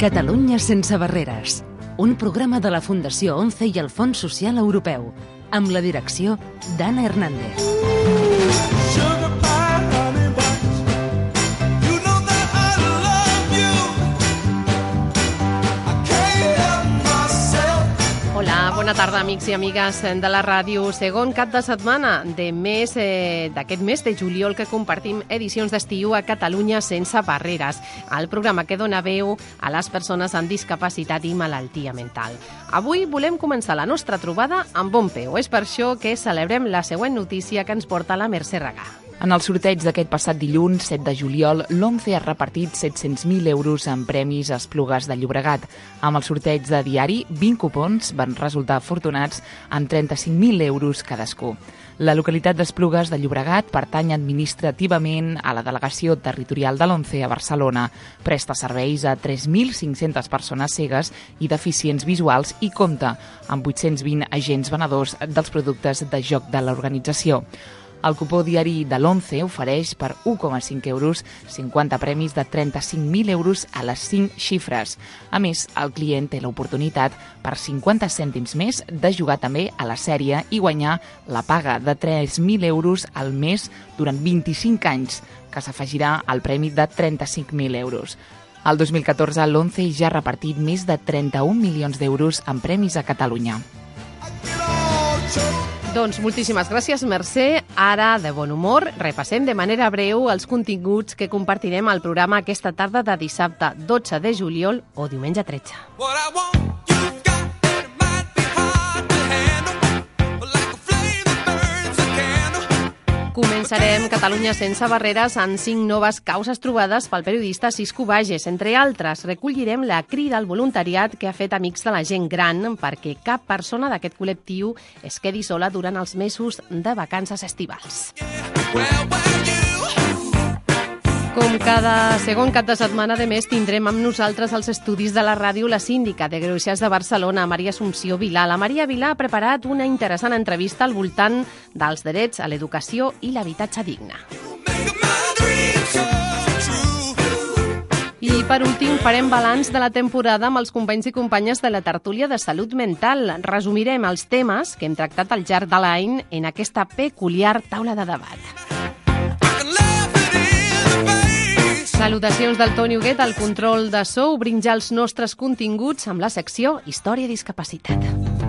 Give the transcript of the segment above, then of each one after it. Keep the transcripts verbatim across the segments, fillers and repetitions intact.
Catalunya sense barreres, un programa de la Fundació ONCE i el Fons Social Europeu, amb la direcció d'Anna Hernández. Hola, bona tarda, amics i amigues de la ràdio. Segon cap de setmana de mes eh, d'aquest mes de juliol que compartim edicions d'estiu a Catalunya sense barreres, el programa que dona veu a les persones amb discapacitat i malaltia mental. Avui volem començar la nostra trobada amb bon peu. És per això que celebrem la següent notícia que ens porta la Mercè Regà. En el sorteig d'aquest passat dilluns, set de juliol, l'ONCE ha repartit set-cents mil euros en premis a Esplugues de Llobregat. Amb el sorteig de diari, vint cupons van resultar afortunats amb trenta-cinc mil euros cadascú. La localitat d'Esplugues de Llobregat pertany administrativament a la Delegació Territorial de l'ONCE a Barcelona. Presta serveis a tres mil cinc-centes persones cegues i deficients visuals i compta amb vuit-cents vint agents venedors dels productes de joc de l'organització. El cupó diari de l'ONCE ofereix per un coma cinc euros cinquanta premis de trenta-cinc mil euros a les cinc xifres. A més, el client té l'oportunitat per cinquanta cèntims més de jugar també a la sèrie i guanyar la paga de tres mil euros al mes durant vint-i-cinc anys, que s'afegirà al premi de trenta-cinc mil euros. El dos mil catorze, l'ONCE ja ha repartit més de trenta-un milions d'euros en premis a Catalunya. Doncs moltíssimes gràcies, Mercè. Ara, de bon humor, repassem de manera breu els continguts que compartirem al programa aquesta tarda de dissabte dotze de juliol o diumenge tretze. Començarem Catalunya sense barreres amb cinc noves causes trobades pel periodista Cisco Bages. Entre altres, recollirem la crida al voluntariat que ha fet Amics de la Gent Gran perquè cap persona d'aquest col·lectiu es quedi sola durant els mesos de vacances estivals. Com cada segon cap de setmana de mes tindrem amb nosaltres als estudis de la ràdio la síndica de Greuges de Barcelona, Maria Assumpció Vilà. La Maria Vilà ha preparat una interessant entrevista al voltant dels drets a l'educació i l'habitatge digne. I per últim farem balanç de la temporada amb els companys i companyes de la tertúlia de salut mental. Resumirem els temes que hem tractat al llarg de l'any en aquesta peculiar taula de debat. Salutacions del Toni Huguet, al control de so. Obrim ja els nostres continguts amb la secció Història i Discapacitat.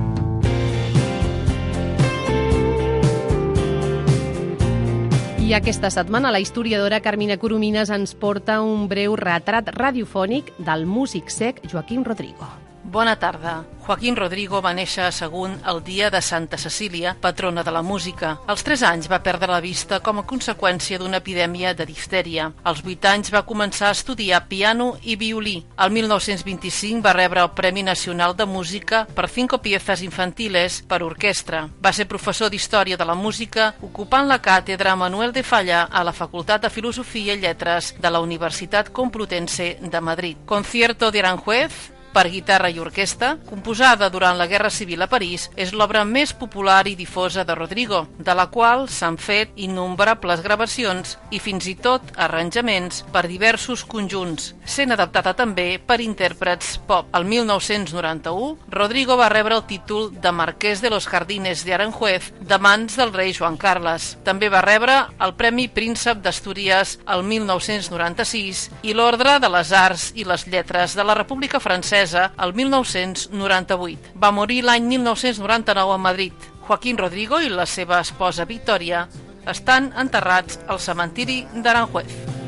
I aquesta setmana la historiadora Carmina Coromines ens porta un breu retrat radiofònic del músic cec Joaquim Rodrigo. Bona tarda. Joaquín Rodrigo va néixer a Sagunt el dia de Santa Cecília, patrona de la música. Als tres anys va perdre la vista com a conseqüència d'una epidèmia de diftèria. Als vuit anys va començar a estudiar piano i violí. El mil nou-cents vint-i-cinc va rebre el Premi Nacional de Música per cinco piezas infantiles per orquestra. Va ser professor d'Història de la Música, ocupant la càtedra Manuel de Falla a la Facultat de Filosofia i Lletres de la Universitat Complutense de Madrid. Concierto de Aranjuez, per guitarra i orquestra, composada durant la Guerra Civil a París, és l'obra més popular i difosa de Rodrigo, de la qual s'han fet innumerables gravacions i fins i tot arranjaments per diversos conjunts, sent adaptada també per intèrprets pop. El mil nou-cents noranta-u, Rodrigo va rebre el títol de Marquès de los Jardines de Aranjuez de mans del rei Joan Carles. També va rebre el Premi Príncep d'Astúries el mil nou-cents noranta-sis i l'Ordre de les Arts i les Lletres de la República Francesa el mil nou-cents noranta-vuit. Va morir l'any mil nou-cents noranta-nou a Madrid. Joaquín Rodrigo i la seva esposa Victòria estan enterrats al cementiri d'Aranjuez.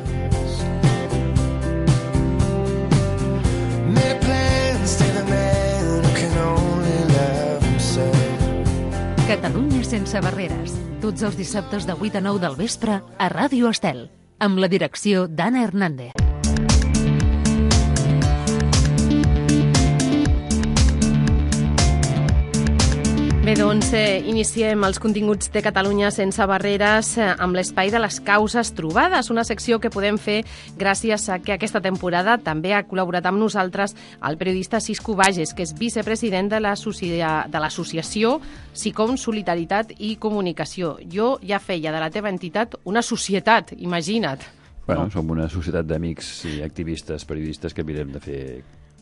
Catalunya sense barreres. Tots els dissabtes de vuit a nou del vespre a Ràdio Estel, amb la direcció d'Anna Hernández. Bé, doncs, eh, iniciem els continguts de Catalunya sense barreres eh, amb l'espai de les causes trobades, una secció que podem fer gràcies a que aquesta temporada també ha col·laborat amb nosaltres el periodista Cisco Bages, que és vicepresident de l'associació SICOM Solidaritat i Comunicació. Jo ja feia de la teva entitat una societat, imagina't. Bueno, no? Som una societat d'amics i activistes, periodistes que mirem de fer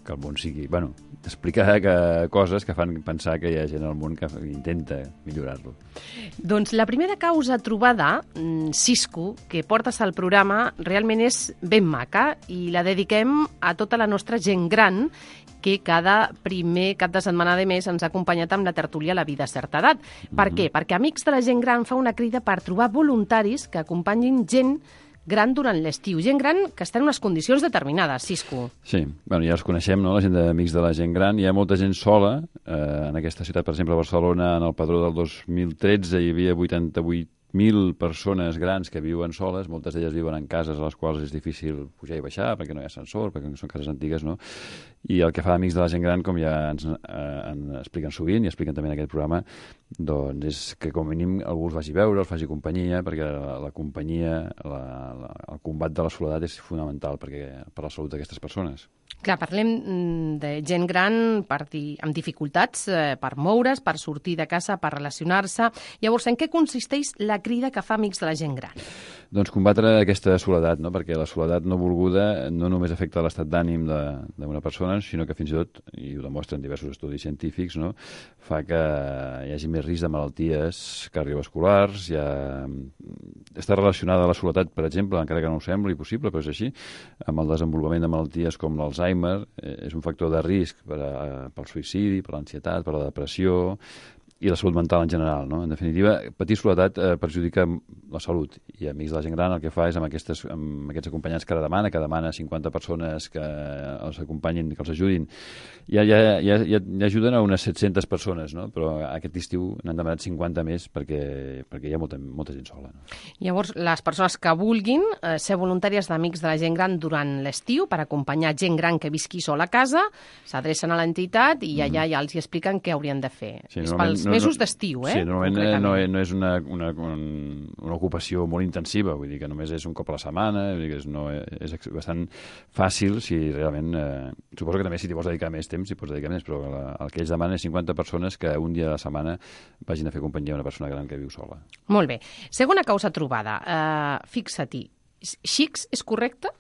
que el món sigui... Bueno, explicar que, coses que fan pensar que hi ha gent al món que intenta millorar-lo. Doncs la primera causa trobada, Cisco, que portes al programa, realment és ben maca i la dediquem a tota la nostra gent gran que cada primer cap de setmana de mes ens ha acompanyat amb la tertúlia La vida a certa edat. Per Mhm. què? Perquè Amics de la Gent Gran fa una crida per trobar voluntaris que acompanyin gent gran durant l'estiu. Gent gran que està en unes condicions determinades, Cisco. Sí, bueno, ja els coneixem, no?, la gent d'Amics de la Gent Gran. Hi ha molta gent sola. Eh, en aquesta ciutat, per exemple, a Barcelona, en el padró del dos mil tretze, hi havia vuitanta-vuit mil persones grans que viuen soles. Moltes d'elles viuen en cases a les quals és difícil pujar i baixar perquè no hi ha ascensor, perquè són cases antigues, no? I el que fa Amics de la Gent Gran, com ja ens eh, en expliquen sovint i expliquen també en aquest programa, doncs és que com a mínim algú els vagi a veure, els faci companyia, perquè la, la companyia, la, la, el combat de la soledat és fonamental perquè, per la salut d'aquestes persones. Clar, parlem de gent gran per dir, amb dificultats eh, per moure's, per sortir de casa, per relacionar-se. Llavors, en què consisteix la crida que fa Amics de la Gent Gran? Doncs combatre aquesta soledat, no? Perquè la soledat no volguda no només afecta l'estat d'ànim d'una persona, sinó que fins i tot, i ho demostren diversos estudis científics, no?, fa que hi hagi més risc de malalties cardiovasculars. Hi ha... Està relacionada la soledat, per exemple, encara que no ho sembli possible, però és així, amb el desenvolupament de malalties com l'Alzheimer. És un factor de risc per a, pel suïcidi, per l'ansietat, per la depressió i la salut mental en general, no? En definitiva, patir soledat eh, perjudica la salut, i Amics de la Gent Gran el que fa és amb, aquestes, amb aquests acompanyants que ara demana, que demana cinquanta persones que els acompanyin, que els ajudin, ja, ja, ja, ja, ja ajuden a unes set-centes persones, no? Però aquest estiu n'han demanat cinquanta més perquè, perquè hi ha molta, molta gent sola, no? Llavors, les persones que vulguin eh, ser voluntàries d'Amics de la Gent Gran durant l'estiu per acompanyar gent gran que visqui sola a casa, s'adrecen a l'entitat i allà ja els hi expliquen què haurien de fer. Sí, és pels no, mesos no, d'estiu, eh? Sí, normalment no, no és una, una, una ocupació molt intensiva, vull dir que només és un cop a la setmana, vull dir que és, no, és bastant fàcil si realment... Eh, suposo que també si t'hi vols dedicar més temps, hi pots dedicar més, però la, el que ells demanen és cinquanta persones que un dia a la setmana vagin a fer companyia a una persona gran que viu sola. Molt bé. Segona causa trobada. Uh, Fixa-t'hi. Xics és correcte?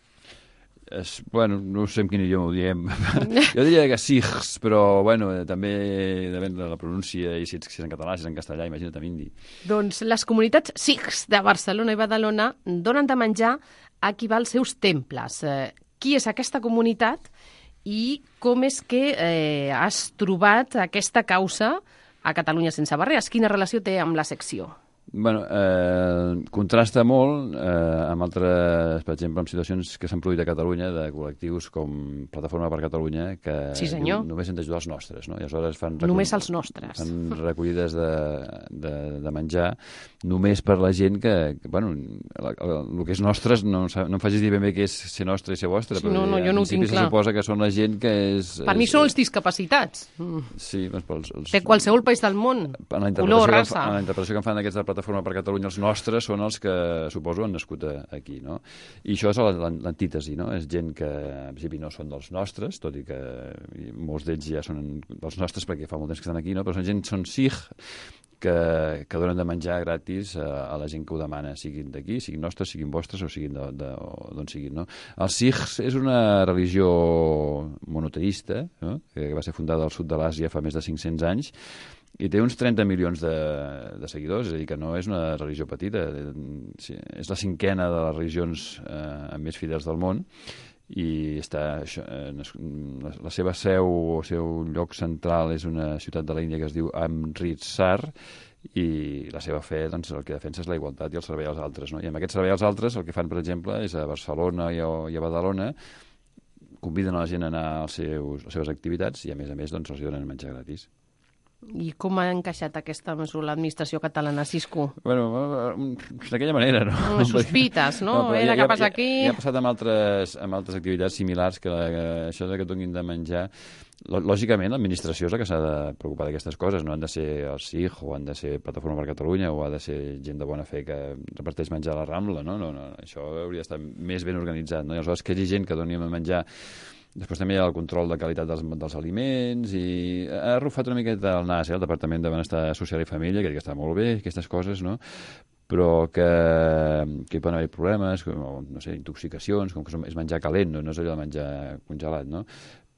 Es, bueno, no sé en quin idioma ho diem. Jo diria que sí, però bueno, també depèn de la pronúncia i si, ets, si és en català, si és en castellà, imagina't en hindi. Doncs les comunitats sikhs de Barcelona i Badalona donen de menjar a qui va als seus temples. Eh, qui és aquesta comunitat i com és que eh, has trobat aquesta causa a Catalunya sense barreres? Quina relació té amb la secció? Bueno, eh, contrasta molt eh, amb altres, per exemple, amb situacions que s'han produït a Catalunya de col·lectius com Plataforma per Catalunya, que sí, senyor. només hem d'ajudar els nostres, no? I aleshores fan només els nostres. Fan recollides de, de, de menjar només per la gent que, que bueno, el, el, el que és nostres, no, no em facis dir ben bé què és ser nostre i ser vostre, sí, però no, no, jo no ho tinc clar. Se suposa que són la gent que és... Per és, mi són els discapacitats. Sí, doncs pels, els, de qualsevol país del món, color, raça. En la interpretació que en fan d'aquests de Plataforma per Catalunya, els nostres són els que, suposo, han nascut aquí, no? I això és l'antítesi, no? És gent que, en principi, no són dels nostres, tot i que molts d'ells ja són dels nostres perquè fa molt temps que estan aquí, no? Però són gent, són sikh, que, que donen de menjar gratis a, a la gent que ho demana, siguin d'aquí, siguin nostres, siguin vostres o siguin d'on siguin, no? Els sikhs és una religió monoteista, no? Que va ser fundada al sud de l'Àsia fa més de cinc-cents anys, i té uns trenta milions de, de seguidors, és a dir, que no és una religió petita, és la cinquena de les religions eh, més fidels del món, i està, això, eh, la seva seu o el seu lloc central és una ciutat de l'Índia que es diu Amritsar, i la seva fe, doncs, el que defensa és la igualtat i el servei als altres, no? I amb aquest servei als altres el que fan, per exemple, és a Barcelona i a, i a Badalona conviden a la gent a anar als seus, a les seves activitats i, a més a més, doncs, els donen menjar gratis. I com ha encaixat aquesta mesura l'administració catalana, Cisco? Bueno, d'aquella manera, no? No sospites, no? no Era ja, que passa ja, aquí... Ja ha passat amb altres, amb altres activitats similars que, la, que això de que donin de menjar... Lògicament, l'administració és la que s'ha de preocupar d'aquestes coses. No han de ser els sikh o han de ser Plataforma per Catalunya o ha de ser gent de bona fe que reparteix menjar a la Rambla, no? no, no això hauria d'estar més ben organitzat, no? I aleshores que hi hagi gent que doni a menjar. Després també hi ha el control de qualitat dels, dels aliments i ha arrufat una miqueta el nas, eh, el Departament de Benestar Social i Família, que crec que està molt bé, aquestes coses, no? Però que, que hi poden haver problemes, com, no sé, intoxicacions, com que és menjar calent, no, no és allò de menjar congelat, no?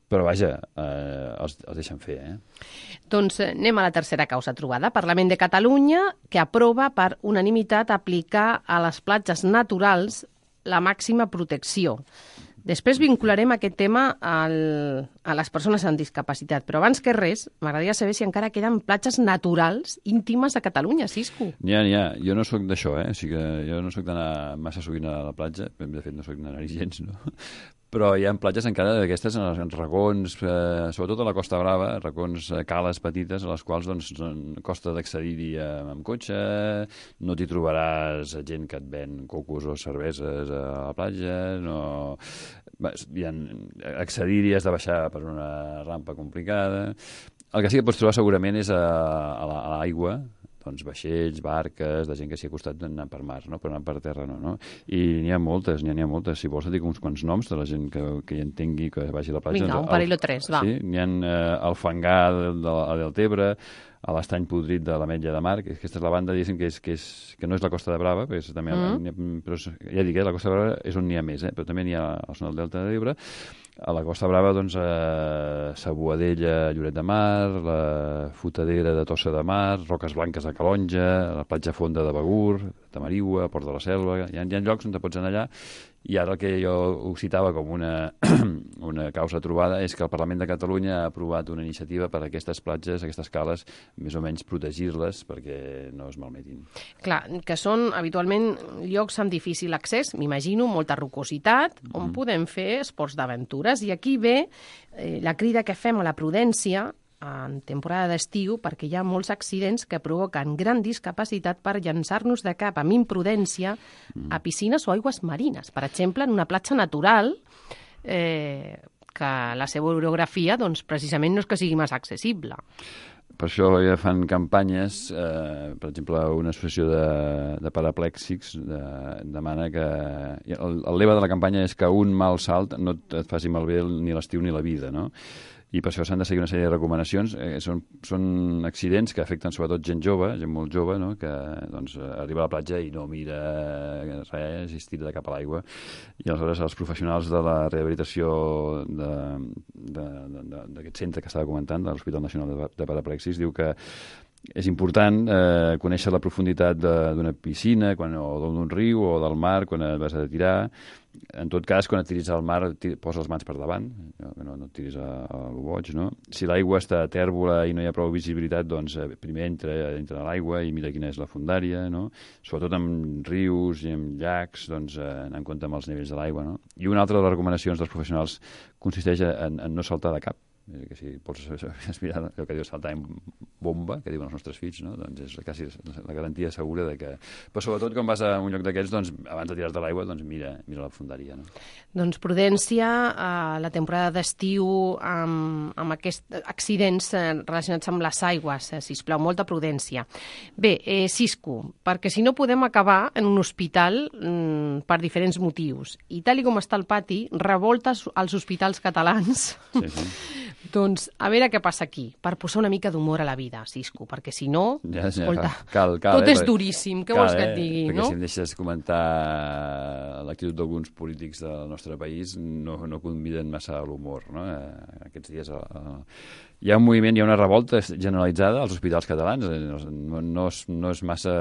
Però, vaja, eh, els, els deixen fer, eh? Doncs anem a la tercera causa trobada. Parlament de Catalunya, que aprova per unanimitat aplicar a les platges naturals la màxima protecció. Després vincularem aquest tema al, a les persones amb discapacitat, però abans que res, m'agradaria saber si encara queden platges naturals íntimes a Catalunya, Cisco. N'hi ha, n'hi ha. Jo no sóc d'això, eh? O sigui que jo no sóc d'anar massa sovint a la platja, de fet no sóc d'anar-hi gens, no? Però hi ha platges encara d'aquestes en, en racons, eh, sobretot a la Costa Brava, racons, eh, cales petites, a les quals doncs, costa d'accedir-hi amb cotxe, no t'hi trobaràs gent que et ven cocos o cerveses a la platja, no... Hi ha... accedir-hi has de baixar per una rampa complicada. El que sí que pots trobar segurament és a, a l'aigua, doncs vaixells, barques, de gent que s'hi ha costat anant per mar, no? Però anant per terra no, no? I n'hi ha moltes, n'hi ha, n'hi ha moltes. Si vols et dic uns quants noms de la gent que, que hi entengui que vagi a la platja. Vinga, doncs, un parell o tres, va. Sí, n'hi ha eh, el fangar del, del Deltebre, a l'estany podrit de l'Ametlla de Mar, que aquesta és la banda, diguéssim, que, és, que, és, que no és la Costa de Brava, perquè és, també, mm. ha, però és, ja dic, eh, la Costa de Brava és on n'hi ha més, eh, però també n'hi ha a la zona del Delta de l'Ebre. A la Costa Brava, doncs, a Sabuadella, Lloret de Mar, la Fotadera de Tossa de Mar, Roques Blanques a Calonja, la platja Fonda de Begur, Tamariua, Port de la Selva... Hi ha, hi ha llocs on te pots anar allà. I ara el que jo ho citava com una, una causa trobada és que el Parlament de Catalunya ha aprovat una iniciativa per a aquestes platges, aquestes cales, més o menys protegir-les perquè no es malmetin. Clar, que són habitualment llocs amb difícil accés, m'imagino, molta rocositat, on mm. podem fer esports d'aventures. I aquí ve eh, la crida que fem a la prudència en temporada d'estiu, perquè hi ha molts accidents que provoquen gran discapacitat per llançar-nos de cap amb imprudència a piscines o aigües marines. Per exemple, en una platja natural, eh, que la seva orografia, doncs, precisament no és que sigui massa accessible. Per això ja fan campanyes, eh, per exemple, una associació de, de paraplèxics de, demana que... El, el lema de la campanya és que un mal salt no et faci malbé ni l'estiu ni la vida, no? I per això s'han de seguir una sèrie de recomanacions. Eh, són, són accidents que afecten sobretot gent jove, gent molt jove, no? Que doncs, arriba a la platja i no mira res, i es tira de cap a l'aigua. I aleshores els professionals de la rehabilitació d'aquest centre que estava comentant, de l'Hospital Nacional de, de Paraplexis, diu que és important eh, conèixer la profunditat d'una piscina quan, o d'un riu o del mar quan et vas a tirar. En tot cas, quan et tiris al mar, posa les mans per davant, no, no et tiris a, a lo boig, no? Si l'aigua està tèrbola i no hi ha prou visibilitat, doncs primer entra, entra a l'aigua i mira quina és la fondària, no? Sobretot amb rius i amb llacs, doncs eh, anar en compte amb els nivells de l'aigua, no? I una altra de les recomanacions dels professionals consisteix en, en no saltar de cap. Que si pots aspirar allò que diu saltar en bomba, que diuen els nostres fills, no? Doncs és quasi la garantia segura de que... Però sobretot quan vas a un lloc d'aquests, doncs, abans de tirar-te a l'aigua, doncs mira, mira la fondària, no? Doncs prudència a la temporada d'estiu amb, amb aquests accidents relacionats amb les aigües, eh, sisplau, molta prudència. Bé, eh, Cisco, perquè si no podem acabar en un hospital mm, per diferents motius. I tal com està el pati, revoltes als hospitals catalans. Sí, sí. Doncs a veure què passa aquí, per posar una mica d'humor a la vida, Cisco, perquè si no, ja, ja, escolta, cal, cal, tot eh, és duríssim, què cal, vols que et eh, digui, perquè no? Si em deixes comentar l'actitud d'alguns polítics del nostre país, no, no conviden massa a l'humor, no? Aquests dies... Uh, hi ha un moviment, hi ha una revolta generalitzada als hospitals catalans, no, no, és, no és massa...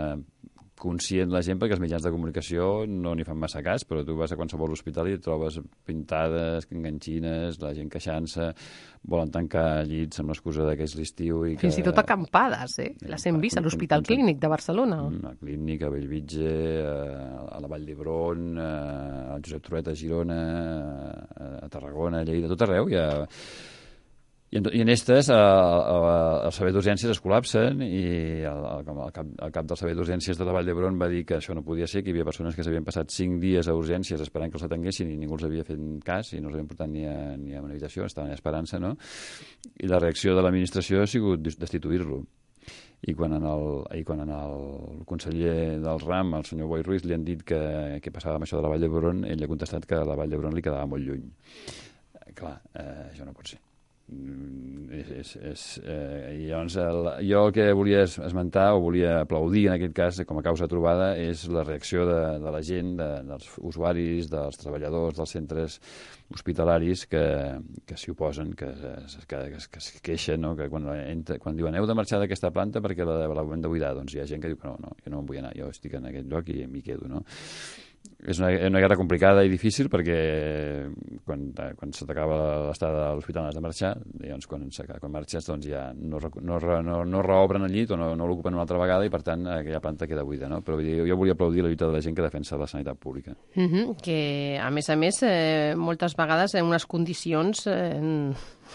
conscient la gent perquè els mitjans de comunicació no n'hi fan massa cas, però tu vas a qualsevol hospital i et trobes pintades, enganxines, la gent queixant-se, volen tancar llits amb l'excusa que és l'estiu i que... Fins i tot acampades, eh? Les hem vist a l'Hospital Clínic de Barcelona. A Clínic, a Bellvitge, a la Vall d'Hebron, a Josep Trueta a Girona, a Tarragona, a Lleida, tot arreu hi ha... I en, i en estes, els serveis d'urgències es col·lapsen i el, el, el, cap, el cap del servei d'urgències de la Vall d'Hebron va dir que això no podia ser, que hi havia persones que s'havien passat cinc dies a urgències esperant que els atenguessin i ningú els havia fet cas i no els havien portat ni a, ni a una habitació, estaven esperant-se, no? I la reacció de l'administració ha sigut destituir-lo. I quan, en el, i quan en el conseller del RAM, el senyor Boi Ruiz, li han dit que què passava amb això de la Vall d'Hebron, ell ha contestat que la Vall d'Hebron li quedava molt lluny. Clar, eh, això no pot ser. és, és, és, eh, i llavors el, jo el que volia esmentar o volia aplaudir en aquest cas com a causa trobada és la reacció de, de la gent, de, dels usuaris, dels treballadors dels centres hospitalaris que, que s'hi oposen, que, que, que, que es queixen, no? Que quan, entra, quan diuen heu de marxar d'aquesta planta perquè la, la hem de buidar, doncs hi ha gent que diu que no, no, jo no em vull anar, jo estic en aquest lloc i m'hi quedo, no? És una, una guerra complicada i difícil perquè quan, quan se t'acaba l'estada a l'hospital has de marxar, llavors quan, quan marxes doncs ja no, no, no, no reobren el llit o no, no l'ocupen una altra vegada i per tant aquella planta queda buida, no? Però jo volia aplaudir la lluita de la gent que defensa la sanitat pública. Mm-hmm, que a més a més eh, moltes vegades en unes condicions eh,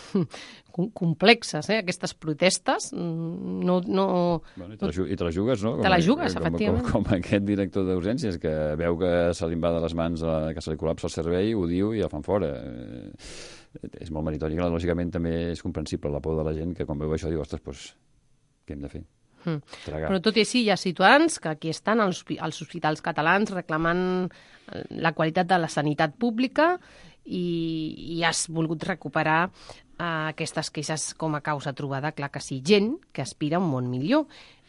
complexes, eh? Aquestes protestes no... no... Bueno, i, te la, I te la jugues, no? Com, te la jugues, com, efectivament. Com, com aquest director d'urgències que veu que se li va de les mans, que se li col·lapsa el servei, ho diu i el fan fora. És molt meritori. Lògicament també és comprensible la por de la gent que quan veu això diu, ostres, doncs, què hem de fer? Mm. Però tot i així hi ha ciutadans que aquí estan als, als hospitals catalans reclamant la qualitat de la sanitat pública i, i has volgut recuperar uh, aquestes queixes com a causa trobada, clar que sí, gent que aspira a un món millor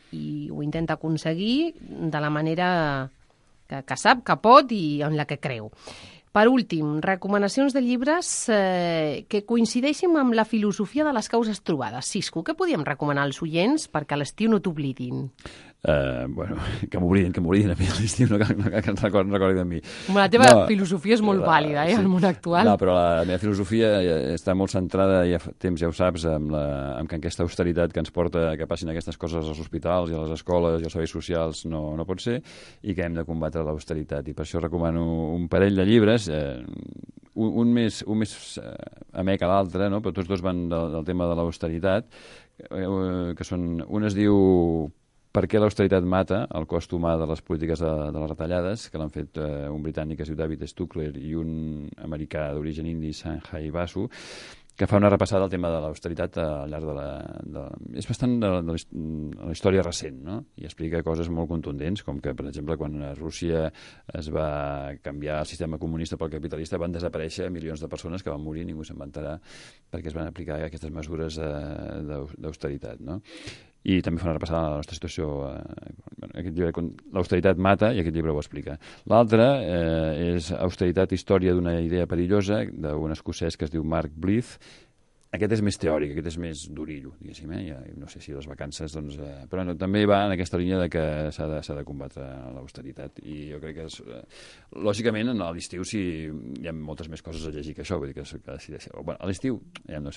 i ho intenta aconseguir de la manera que, que sap, que pot i en la que creu. Per últim, recomanacions de llibres eh, que coincideixin amb la filosofia de les causes trobades. Cisco, què podíem recomanar als oients perquè a l'estiu no t'oblidin? Uh, bueno, que m'oblidin, que m'oblidin a mi a l'estiu, no cal, no cal que ens recordin, recordin de mi. La teva no, filosofia és molt la, vàlida, eh, sí. al món actual. No, però la meva filosofia està molt centrada, ja fa temps ja ho saps, amb, la, amb que aquesta austeritat que ens porta que passin aquestes coses als hospitals i a les escoles i als serveis socials no, no pot ser i que hem de combatre l'austeritat. I per això recomano un parell de llibres, eh, un, un més, un més amè que l'altre, no? Però tots dos van del, del tema de l'austeritat, eh, que són, un es diu Per què l'austeritat mata, el cost humà de les polítiques de, de les retallades, que l'han fet eh, un britànic que es diu David Stuckler i un americà d'origen indi, Sanjay Basu, que fa una repassada al tema de l'austeritat al llarg de la... De, és bastant de, de, de la història recent, no? I explica coses molt contundents, com que, per exemple, quan a Rússia es va canviar el sistema comunista pel capitalista, van desaparèixer milions de persones que van morir i ningú se'n va enterar perquè es van aplicar aquestes mesures eh, d'austeritat, no? I també fa una repassada a la nostra situació. Eh, bueno, aquest llibre, l'austeritat mata, i aquest llibre ho explica. L'altre eh, és Austeritat, història d'una idea perillosa, d'un escocès que es diu Mark Blyth. Aquest és més teòric, aquest és més durillo, diguéssim, eh? Ja, no sé si les vacances, doncs... Eh, però no, també va en aquesta línia de que s'ha de, s'ha de combatre l'austeritat. I jo crec que, és, eh, lògicament, a l'estiu sí, hi ha moltes més coses a llegir que això. Vull dir que, que decideix... Bueno, a l'estiu, ja no sé,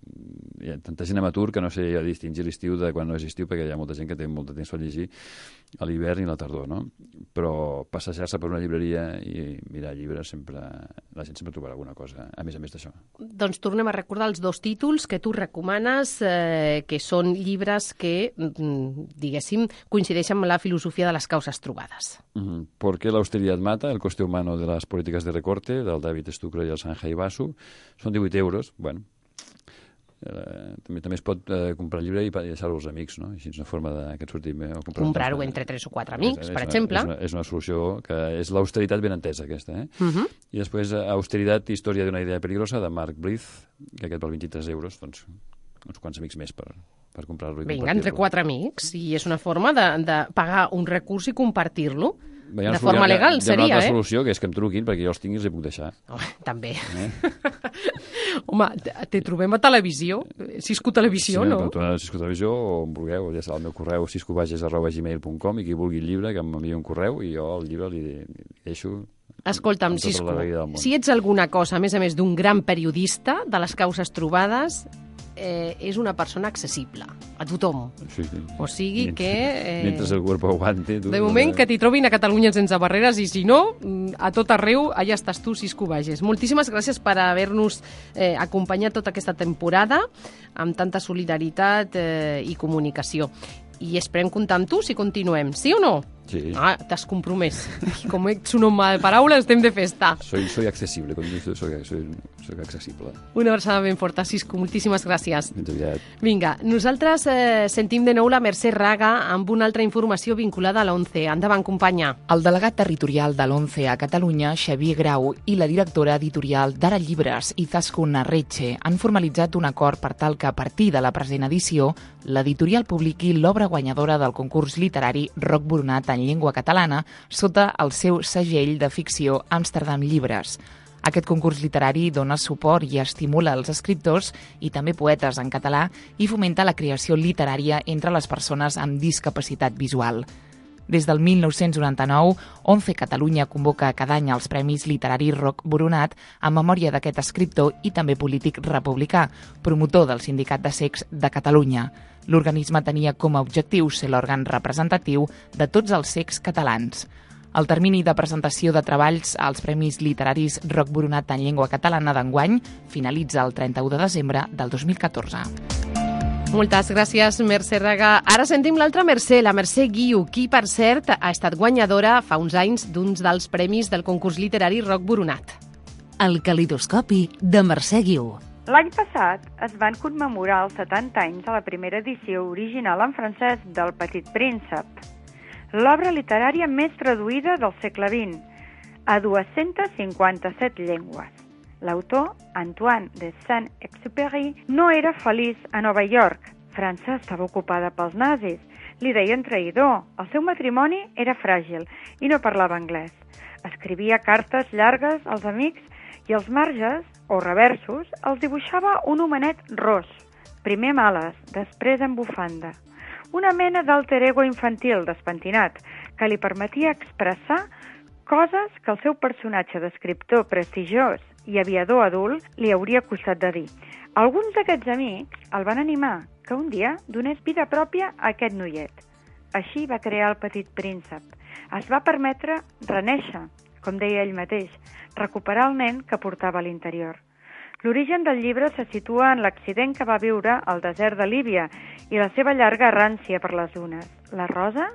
hi ha tanta gent amateur que no sé ja distingir l'estiu de quan no és estiu, perquè hi ha molta gent que té molt de temps per llegir a l'hivern i la tardor, no? Però passejar-se per una llibreria i mirar llibres, sempre, la gent sempre trobarà alguna cosa, a més a més d'això. Doncs tornem a recordar els dos títols que tu recomanes, eh, que són llibres que, diguéssim, coincideixen amb la filosofia de les causes trobades. Mm-hmm. ¿Por qué la austeridad mata? El coste humano de las políticas de recorte, del David Stuckler i el Sanjay Basu. Són divuit euros, bueno. Eh, també, també es pot eh, comprar el llibre i deixar-lo als amics, no? Així és una forma de, que et surti bé. Comprar-ho entre tres o quatre amics, és, és per una, exemple. És una, és una solució que és l'austeritat ben entesa, aquesta. Eh? Uh-huh. I després, Austeritat, història d'una idea peligrosa, de Mark Blyth, que aquest val vint-i-tres euros, doncs uns quants amics més per, per comprar-lo i compartir-lo. Vinga, entre quatre amics, i és una forma de, de pagar un recurs i compartir-lo. Bé, de forma legal, hi ha, seria, eh? Hi ha una altra eh? solució, que és que em truquin perquè jo els tinguis i els puc deixar. Oh, també. Eh? Home, te trobem a televisió, Cisco Televisió, sí, no? Sí, a Cisco Televisió, o on vulgueu, ja sabeu, el meu correu ciscobages arroba gmail punt com, i qui vulgui el llibre, que m'envia un correu, i jo el llibre li, li deixo... Escolta'm, tota Cisco, si ets alguna cosa, a més a més d'un gran periodista de les causes trobades, eh, és una persona accessible a tothom. Sí, sí. O sigui Mientras, que... Eh, mientras el cuerpo aguante... Tu, de moment que t'hi trobin a Catalunya sense barreres, i si no, a tot arreu, allà estàs tu, Cisco Bages. Moltíssimes gràcies per haver-nos eh, acompanyat tota aquesta temporada amb tanta solidaritat eh, i comunicació. I esperem comptar amb tu si continuem, sí o no? Sí. Ah, t'has compromès. Com ets un home de paraula, estem de festa. Soy, soy accesible, com dius, soy, soy, soy accessible. Una abraçada ben forta, Cisco, moltíssimes gràcies. Fins aviat. Vinga, nosaltres eh, sentim de nou la Mercè Raga amb una altra informació vinculada a l'ONCE. Endavant, companya. El delegat territorial de l'ONCE a Catalunya, Xavier Grau, i la directora editorial d'Ara Llibres, Izaskun Arretxe, han formalitzat un acord per tal que a partir de la present edició l'editorial publiqui l'obra guanyadora del concurs literari Roc Boronat en llengua catalana sota el seu segell de ficció Amsterdam Llibres. Aquest concurs literari dona suport i estimula els escriptors i també poetes en català i fomenta la creació literària entre les persones amb discapacitat visual. Des del mil nou-cents noranta-nou, ONCE Catalunya convoca cada any els Premis Literaris Roc Boronat en memòria d'aquest escriptor i també polític republicà, promotor del Sindicat de Cecs de Catalunya. L'organisme tenia com a objectiu ser l'òrgan representatiu de tots els cecs catalans. El termini de presentació de treballs als Premis Literaris Roc Boronat en llengua catalana d'enguany finalitza el trenta-u de desembre del dos mil catorze. Moltes gràcies, Mercè Raga. Ara sentim l'altra Mercè, la Mercè Guiu, qui, per cert, ha estat guanyadora fa uns anys d'uns dels premis del concurs literari Roc Boronat. El calidoscopi de Mercè Guiu. L'any passat es van commemorar els setanta anys de la primera edició original en francès del Petit Príncep, l'obra literària més traduïda del segle vint, a dues-centes cinquanta-set llengües. L'autor, Antoine de Saint-Exupéry, no era feliç a Nova York. França estava ocupada pels nazis. Li deien traïdor. El seu matrimoni era fràgil i no parlava anglès. Escrivia cartes llargues als amics i als marges, o reversos, els dibuixava un homenet ros, primer males, després en bufanda. Una mena d'alter ego infantil despentinat que li permetia expressar coses que el seu personatge d'escriptor prestigiós i aviador adult li hauria costat de dir. Alguns d'aquests amics el van animar que un dia donés vida pròpia a aquest noiet. Així va crear el Petit Príncep. Es va permetre renéixer, com deia ell mateix, recuperar el nen que portava a l'interior. L'origen del llibre se situa en l'accident que va viure al desert de Líbia i la seva llarga errància per les dunes. La Rosa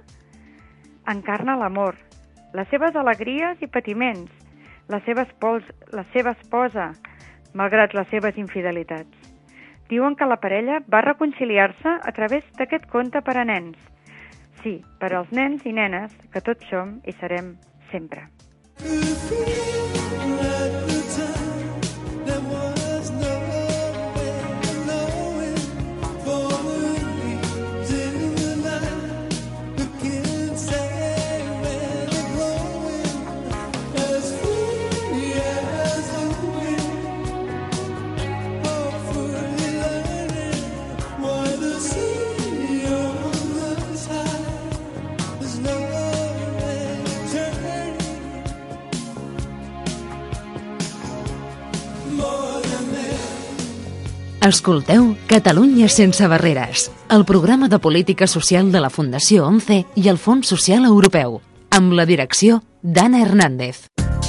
encarna l'amor, les seves alegries i patiments, la seva, espos, la seva esposa, malgrat les seves infidelitats. Diuen que la parella va reconciliar-se a través d'aquest conte per a nens. Sí, per als nens i nenes que tots som i serem sempre. Escolteu Catalunya sense barreres, el programa de política social de la Fundació ONCE i el Fons Social Europeu, amb la direcció d'Anna Hernández.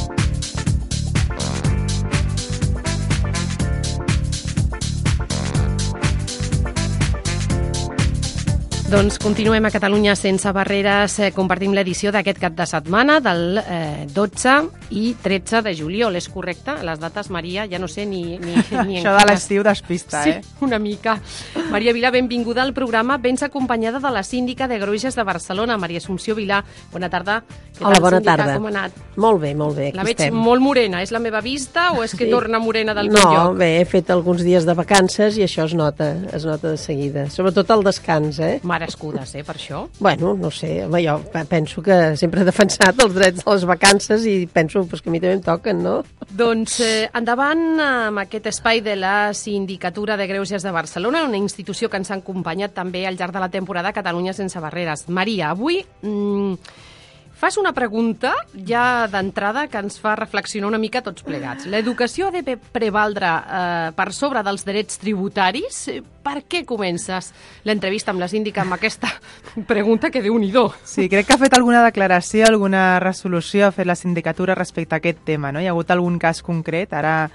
Doncs continuem a Catalunya sense barreres. Eh, compartim l'edició d'aquest cap de setmana del eh, dotze i tretze de juliol. És correcte? Les dates, Maria, ja no sé ni... ni, ni Això de l'estiu despista, sí, eh? Sí, una mica. Maria Vilà, benvinguda al programa. Vens acompanyada de la síndica de Greuges de Barcelona, Maria Assumpció Vilà. Bona tarda. Què Hola, tal, bona síndica? tarda. Com ha anat? Molt bé, molt bé. La Aquí veig estem. molt morena. És la meva vista o és que Sí. torna morena del No, lloc? bé, he fet alguns dies de vacances i això es nota, es nota de seguida. Sobretot el descans, eh? Merescudes, eh, per això. Bueno, no sé, home, jo penso que sempre he defensat els drets de les vacances i penso pues, que a mi també em toquen, no? Doncs eh, endavant amb aquest espai de la Sindicatura de Greuges de Barcelona, una institució que ens ha acompanyat també al llarg de la temporada Catalunya sense barreres. Maria, avui mmm, fas una pregunta ja d'entrada que ens fa reflexionar una mica tots plegats. L'educació ha de prevaldre eh, per sobre dels drets tributaris? Per què comences l'entrevista amb la síndica amb aquesta pregunta que déu-n'hi-do? Sí, crec que ha fet alguna declaració, alguna resolució ha fet la sindicatura respecte a aquest tema, no? Hi ha hagut algun cas concret, ara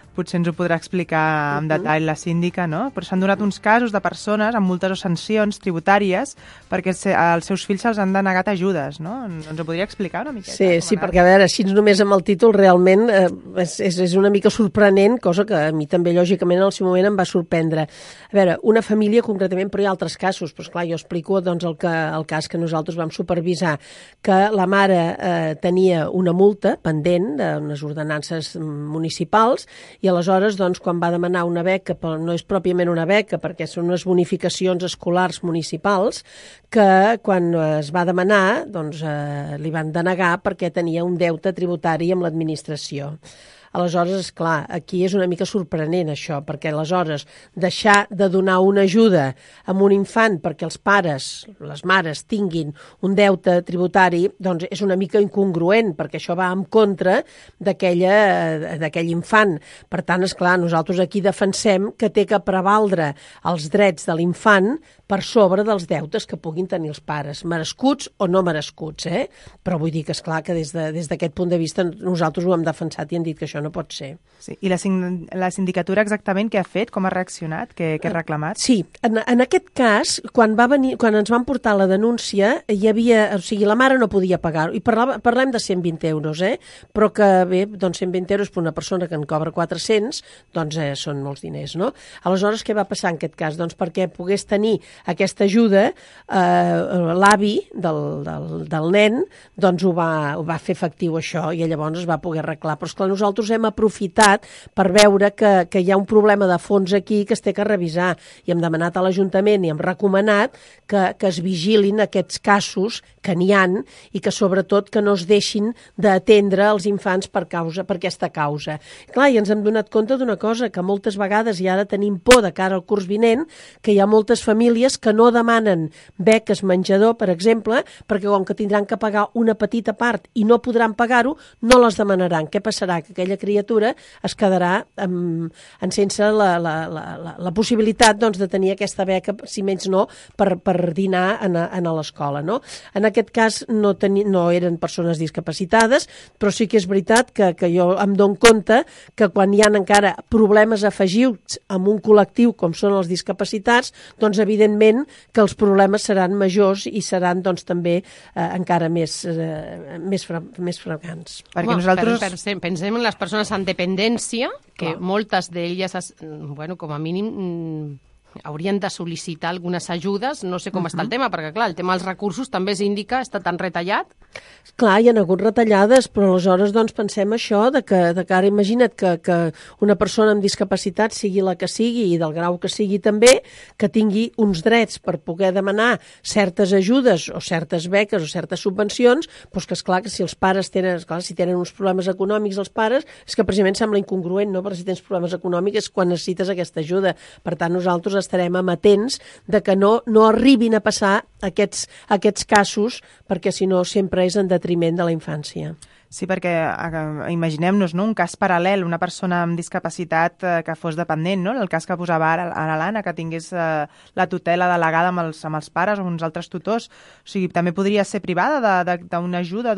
potser ens ho podrà explicar amb detall la síndica, no? Però s'han donat uns casos de persones amb multes o sancions tributàries perquè els seus fills se'ls han denegat ajudes, no? Ens ho podria explicar una miqueta? Sí, sí, perquè a veure, així només amb el títol realment eh, és, és una mica sorprenent, cosa que a mi també lògicament en el seu moment em va sorprendre. A veure, una família concretament, però hi ha altres casos, però esclar, jo explico doncs, el, que, el cas que nosaltres vam supervisar, que la mare eh, tenia una multa pendent d'unes ordenances municipals i aleshores, doncs, quan va demanar una beca, però no és pròpiament una beca, perquè són unes bonificacions escolars municipals, que quan es va demanar, doncs, eh, li van denegar perquè tenia un deute tributari amb l'administració. Aleshores, és clar, aquí és una mica sorprenent això, perquè aleshores deixar de donar una ajuda a un infant perquè els pares, les mares, tinguin un deute tributari, doncs és una mica incongruent, perquè això va en contra d'aquell infant. Per tant, és clar, nosaltres aquí defensem que té que prevaldre els drets de l'infant per sobre dels deutes que puguin tenir els pares, merescuts o no merescuts, eh? Però vull dir que, esclar, que des de, des d'aquest punt de vista nosaltres ho hem defensat i hem dit que això no pot ser. Sí. I la, la sindicatura exactament què ha fet? Com ha reaccionat? Què, què ha reclamat? Sí, en, en aquest cas, quan, va venir, quan ens van portar la denúncia, hi havia, o sigui, la mare no podia pagar-ho, i parla, parlem de cent vint euros, eh? Però que bé, doncs cent vint euros per una persona que en cobra quatre-cents, doncs eh, són molts diners, no? Aleshores, què va passar en aquest cas? Doncs perquè pogués tenir aquesta ajuda, eh, l'avi del, del, del nen doncs ho va, ho va fer efectiu això i llavors es va poder arreglar. Però esclar, nosaltres hem aprofitat per veure que, que hi ha un problema de fons aquí que es té que revisar i hem demanat a l'Ajuntament i hem recomanat que, que es vigilin aquests casos que n'hi han i que sobretot que no es deixin d'atendre els infants per, causa, per aquesta causa. Clar, i ens hem donat compte d'una cosa, que moltes vegades, i ara tenim por de cara al curs vinent, que hi ha moltes famílies que no demanen beques menjador, per exemple, perquè com que tindran que pagar una petita part i no podran pagar-ho, no les demanaran. Què passarà? Que aquella criatura es quedarà amb, en sense la, la, la, la, la possibilitat doncs, de tenir aquesta beca, si menys no, per, per dinar en a, en a l'escola. No? En aquest cas no, teni, no eren persones discapacitades, però sí que és veritat que, que jo em dono compte que quan hi ha encara problemes afegits amb un col·lectiu com són els discapacitats, doncs evidentment que els problemes seran majors i seran doncs, també eh, encara més, eh, més, fra, més fragants. Perquè Home, nosaltres... Per, per, pensem en les persones amb dependència, que Clar. moltes d'elles, bueno, com a mínim, haurien de sol·licitar algunes ajudes. No sé com uh-huh. està el tema, perquè clar, el tema dels recursos també s'indica, està tan retallat. Clar, hi ha hagut retallades, però aleshores doncs, pensem això, de que, de que ara imagina't que, que una persona amb discapacitat, sigui la que sigui i del grau que sigui també, que tingui uns drets per poder demanar certes ajudes o certes beques o certes subvencions, doncs que esclar que si els pares tenen, esclar, si tenen uns problemes econòmics els pares, és que precisament sembla incongruent, no? Perquè si tens problemes econòmics és quan necessites aquesta ajuda. Per tant, nosaltres estarem amatents de que no, no arribin a passar aquests, aquests casos, perquè si no sempre és en detriment de la infància. Sí, perquè eh, imaginem-nos, no?, un cas paral·lel, una persona amb discapacitat eh, que fos dependent, no?, el cas que posava ara, ara l'Anna, que tingués eh, la tutela delegada amb els, amb els pares o uns altres tutors. O sigui, també podria ser privada d'una ajuda,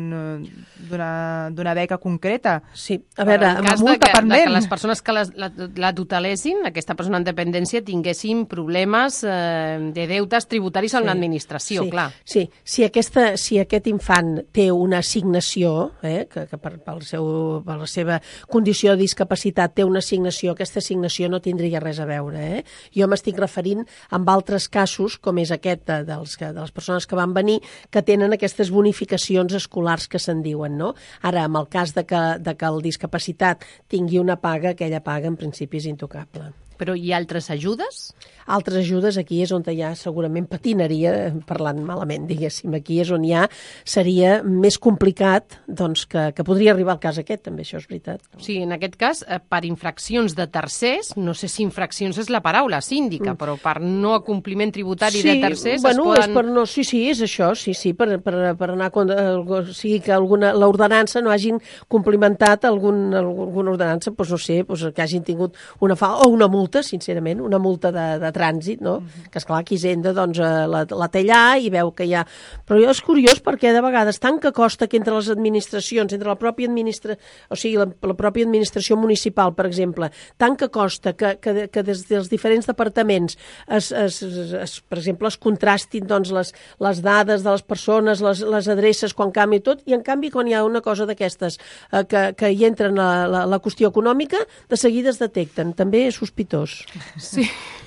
d'una d'una beca concreta. Sí, a veure, en cas de que, de que les persones que les, la, la tutelessin, aquesta persona en dependència, tinguessin problemes eh, de deutes tributaris amb sí, l'administració, sí, clar. Sí, si, aquesta, si aquest infant té una assignació, Eh, que, que per, pel seu, per la seva condició de discapacitat té una assignació, aquesta assignació no tindria res a veure. Eh? Jo m'estic referint amb altres casos, com és aquest de, dels, de les persones que van venir, que tenen aquestes bonificacions escolars que se'n diuen. No? Ara, en el cas de que, de que el discapacitat tingui una paga, aquella paga en principi és intocable. Però hi ha altres ajudes? Altres ajudes, aquí és on hi ha segurament patinaria, parlant malament, diguéssim. Aquí és on hi ha, seria més complicat doncs, que, que podria arribar al cas aquest, també, això és veritat. Sí, en aquest cas, per infraccions de tercers, no sé si infraccions és la paraula, síndica, mm. però per no acompliment tributari sí, de tercers bueno, es poden... És per no, sí, sí, és això, sí, sí, per, per, per anar... O sigui, que alguna, l'ordenança no hagin complimentat algun, alguna ordenança, doncs no sé, doncs que hagin tingut una falta o una multa multa, sincerament, una multa de, de trànsit, no? Mm-hmm. Que, esclar, aquí Hisenda doncs, la, la té allà i veu que hi ha... Però és curiós perquè, de vegades, tant que costa que entre les administracions, entre la pròpia administra... o sigui, la, la pròpia administració municipal, per exemple, tant que costa que, que, que des dels diferents departaments es, es, es, es, per exemple, es contrastin doncs, les, les dades de les persones, les, les adreces, quan canvi tot, i en canvi quan hi ha una cosa d'aquestes eh, que, que hi entra en la, la, la qüestió econòmica, de seguida es detecten. També és sospitós. Sí.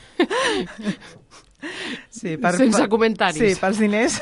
Sí, per, sense per, comentaris. Sí, pels diners.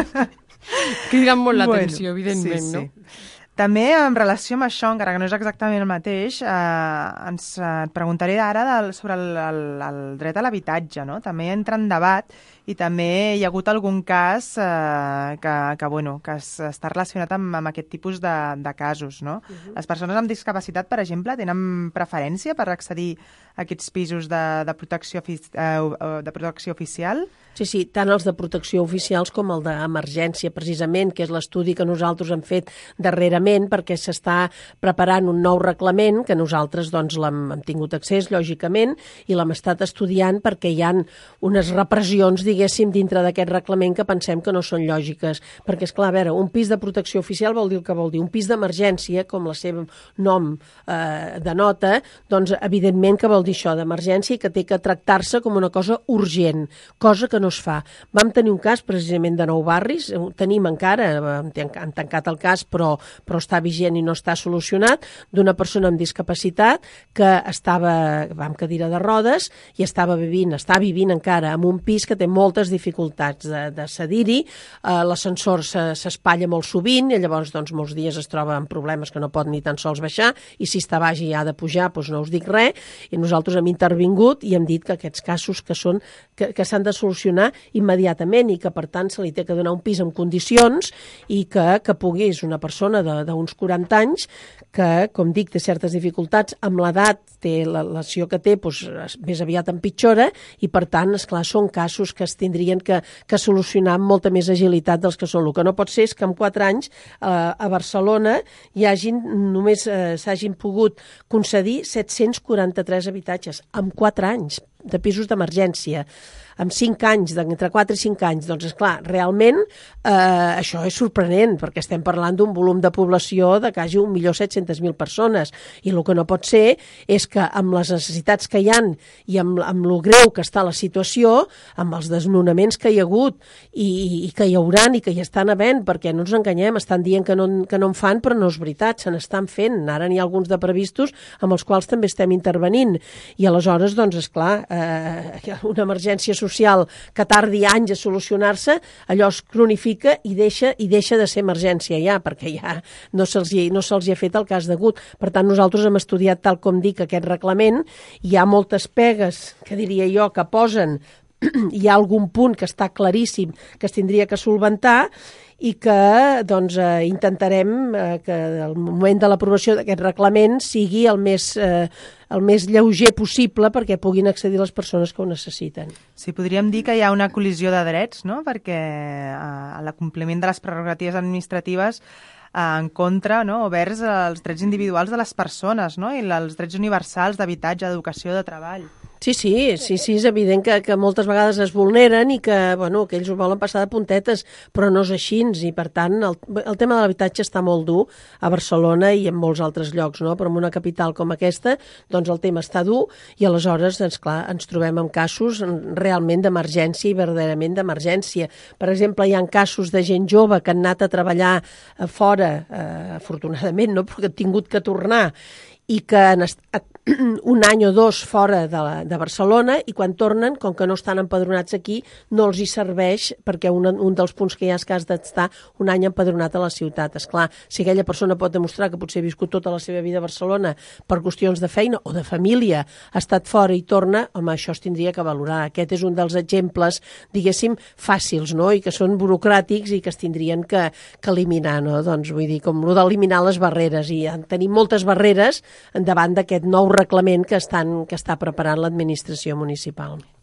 Criden molt l'atenció, bueno, evidentment, sí, sí. No? També en relació amb això, encara que no és exactament el mateix, eh, ens eh, et preguntaré ara del, sobre el, el, el dret a l'habitatge, no? També entra en debat i també hi ha hagut algun cas eh, que, que, bueno, que es, està relacionat amb, amb aquest tipus de, de casos, no? Uh-huh. Les persones amb discapacitat, per exemple, tenen preferència per accedir a aquests pisos de, de, protecció, eh, de protecció oficial? Sí, sí, tant els de protecció oficials com el d'emergència, precisament, que és l'estudi que nosaltres hem fet darrerament perquè s'està preparant un nou reglament que nosaltres doncs, l'hem hem tingut accés, lògicament, i l'hem estat estudiant perquè hi ha unes repressions, diguéssim, dintre d'aquest reglament que pensem que no són lògiques. Perquè, esclar, a veure, un pis de protecció oficial vol dir el que vol dir. Un pis d'emergència, com la seva nom eh, denota, doncs, evidentment que vol dir això, d'emergència, i que té que tractar-se com una cosa urgent, cosa que no es fa. Vam tenir un cas precisament de Nou Barris, tenim encara, han tancat el cas però, però està vigent i no està solucionat, d'una persona amb discapacitat que estava amb cadira de rodes i estava vivint, està vivint encara en un pis que té moltes dificultats de, de cedir-hi, eh, l'ascensor s'espatlla molt sovint i llavors doncs, molts dies es troba amb problemes que no pot ni tan sols baixar i si està baix i ha de pujar doncs no us dic res, i nosaltres hem intervingut i hem dit que aquests casos que són que, que s'han de solucionar immediatament i que per tant se li té que donar un pis en condicions i que, que pugui, és una persona d'uns quaranta anys que, com dic, té certes dificultats, amb l'edat té la lesió que té, doncs, més aviat empitjora i per tant, esclar, són casos que es tindrien que, que solucionar amb molta més agilitat dels que són. El que no pot ser és que en quatre anys eh, a Barcelona hi hagin, només eh, s'hagin pogut concedir set-cents quaranta-tres habitatges en quatre anys de pisos d'emergència. Amb cinc anys, entre quatre i cinc anys, doncs, esclar, realment eh, això és sorprenent, perquè estem parlant d'un volum de població de quasi un milió set-centes mil persones, i el que no pot ser és que amb les necessitats que hi ha i amb, amb lo greu que està la situació, amb els desnonaments que hi ha hagut i, i que hi hauran i que hi estan havent, perquè no ens enganyem, estan dient que no, que no en fan, però no és veritat, se n'estan fent. Ara n'hi ha alguns de previstos amb els quals també estem intervenint. I aleshores, doncs, esclar, eh, una emergència social social que tardi anys a solucionar-se, allò es cronifica i deixa i deixa de ser emergència ja, perquè ja no se'ls hi, no se'ls hi ha fet el cas degut. Per tant, nosaltres hem estudiat, tal com dic, aquest reglament. Hi ha moltes pegues, que diria jo, que posen hi ha algun punt que està claríssim que es tindria que solventar i que doncs, eh, intentarem eh, que el moment de l'aprovació d'aquest reglament sigui el més, eh, el més lleuger possible perquè puguin accedir les persones que ho necessiten. Sí, podríem dir que hi ha una col·lisió de drets, no? Perquè eh, l'acompliment de les prerrogatives administratives eh, en contra, no? O vers els drets individuals de les persones, no? I els drets universals d'habitatge, d'educació, de treball. Sí, sí, sí, sí, és evident que, que moltes vegades es vulneren i que, bueno, que ells ho volen passar de puntetes, però no és així, i per tant el, el tema de l'habitatge està molt dur a Barcelona i en molts altres llocs, no? Però en una capital com aquesta, doncs el tema està dur i aleshores, doncs, clar, ens trobem en casos realment d'emergència i verdaderament d'emergència. Per exemple, hi ha casos de gent jove que han anat a treballar fora, eh, afortunadament, no? Però que han tingut que tornar i que han estat un any o dos fora de, la, de Barcelona i quan tornen, com que no estan empadronats aquí, no els hi serveix perquè un, un dels punts que hi ha és que has d'estar un any empadronat a la ciutat. Esclar, si aquella persona pot demostrar que potser ha viscut tota la seva vida a Barcelona per qüestions de feina o de família, ha estat fora i torna, home, això es tindria que valorar. Aquest és un dels exemples, diguéssim, fàcils, no? I que són burocràtics i que es tindrien que, que eliminar, no? Doncs vull dir, com el d'eliminar les barreres, i tenim moltes barreres davant d'aquest nou reglament que, estan, que està preparant l'administració municipal.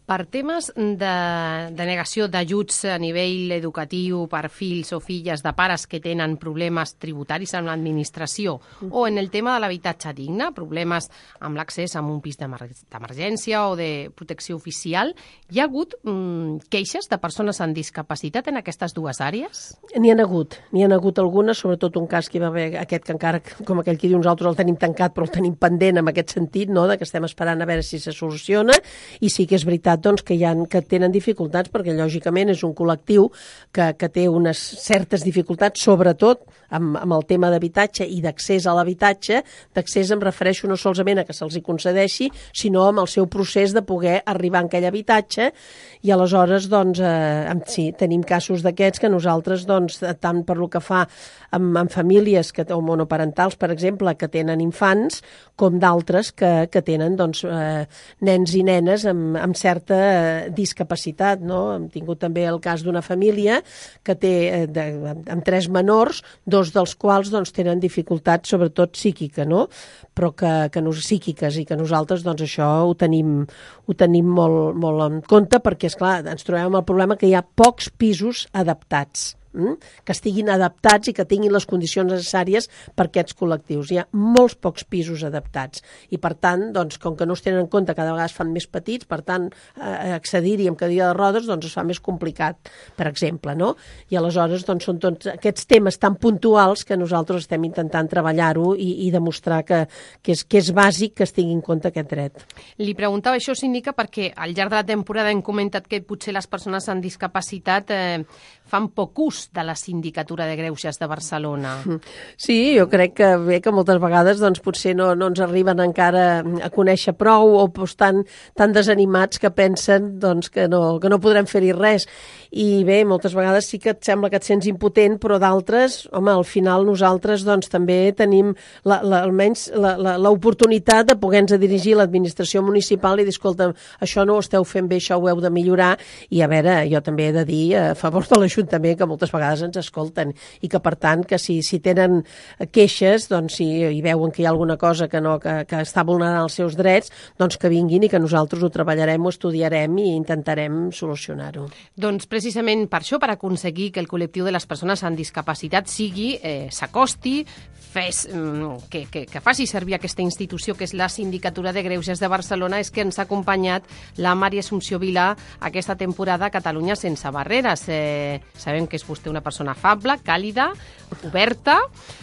Per temes de, de negació d'ajuts a nivell educatiu per fills o filles de pares que tenen problemes tributaris amb l'administració o en el tema de l'habitatge digne, problemes amb l'accés a un pis d'emergència o de protecció oficial, hi ha hagut mm, queixes de persones amb discapacitat en aquestes dues àrees? N'hi ha hagut, n'hi ha hagut algunes, sobretot un cas que hi va haver aquest que encara, com aquell que diu, nosaltres el tenim tancat però el tenim pendent en aquest sentit, no? De que estem esperant a veure si se soluciona, i sí que és veritat doncs, que, hi ha, que tenen dificultats, perquè lògicament és un col·lectiu que, que té unes certes dificultats, sobretot amb, amb el tema d'habitatge i d'accés a l'habitatge. D'accés em refereixo no solament a que se'ls hi concedeixi, sinó amb el seu procés de poder arribar a aquell habitatge, i aleshores doncs, eh, sí, tenim casos d'aquests que nosaltres, doncs, tant per lo que fa amb, amb famílies que, o monoparentals, per exemple, que tenen infants, com d'altres que, que tenen doncs, eh, nens i nenes amb, amb certa discapacitat, no? Hem tingut també el cas d'una família que té eh, de, amb tres menors, dos dels quals doncs, tenen dificultats sobretot psíquica, no? Però que, que no, psíquiques, i que nosaltres doncs, això ho tenim, ho tenim molt, molt en compte, perquè esclar, ens trobem amb el problema que hi ha pocs pisos adaptats, que estiguin adaptats i que tinguin les condicions necessàries per aquests col·lectius. Hi ha molts pocs pisos adaptats i, per tant, doncs, com que no es tenen en compte, cada vegada es fan més petits, per tant, eh, accedir-hi amb cadira de rodes doncs, es fa més complicat, per exemple, no? I aleshores doncs, són tots aquests temes tan puntuals que nosaltres estem intentant treballar-ho i, i demostrar que, que, és, que és bàsic que es tingui en compte aquest dret. Li preguntava això, síndica, perquè al llarg de la temporada hem comentat que potser les persones amb discapacitat eh, fan poc ús de la Sindicatura de Greuges de Barcelona. Sí, jo crec que bé que moltes vegades doncs, potser no, no ens arriben encara a conèixer prou, o pues, tan, tan desanimats que pensen doncs, que, no, que no podrem fer-hi res. I bé, moltes vegades sí que et sembla que et sents impotent, però d'altres, home, al final nosaltres doncs, també tenim la, la, almenys l'oportunitat de poder-nos dirigir a l'administració municipal i dir, escolta, això no ho esteu fent bé, això ho heu de millorar, i a veure, jo també he de dir a favor de l'Ajuntament que moltes vegades ens escolten i que, per tant, que si, si tenen queixes, doncs si hi veuen que hi ha alguna cosa que, no, que, que està vulnerant els seus drets, doncs que vinguin i que nosaltres ho treballarem, ho estudiarem i intentarem solucionar-ho. Doncs precisament per això, per aconseguir que el col·lectiu de les persones amb discapacitat sigui, eh, s'acosti, fes, que, que, que faci servir aquesta institució que és la Sindicatura de Greuges de Barcelona, és que ens ha acompanyat la Maria Assumpció Vilà aquesta temporada a Catalunya sense barreres. Eh, sabem que és vostè una persona afable, càlida, oberta,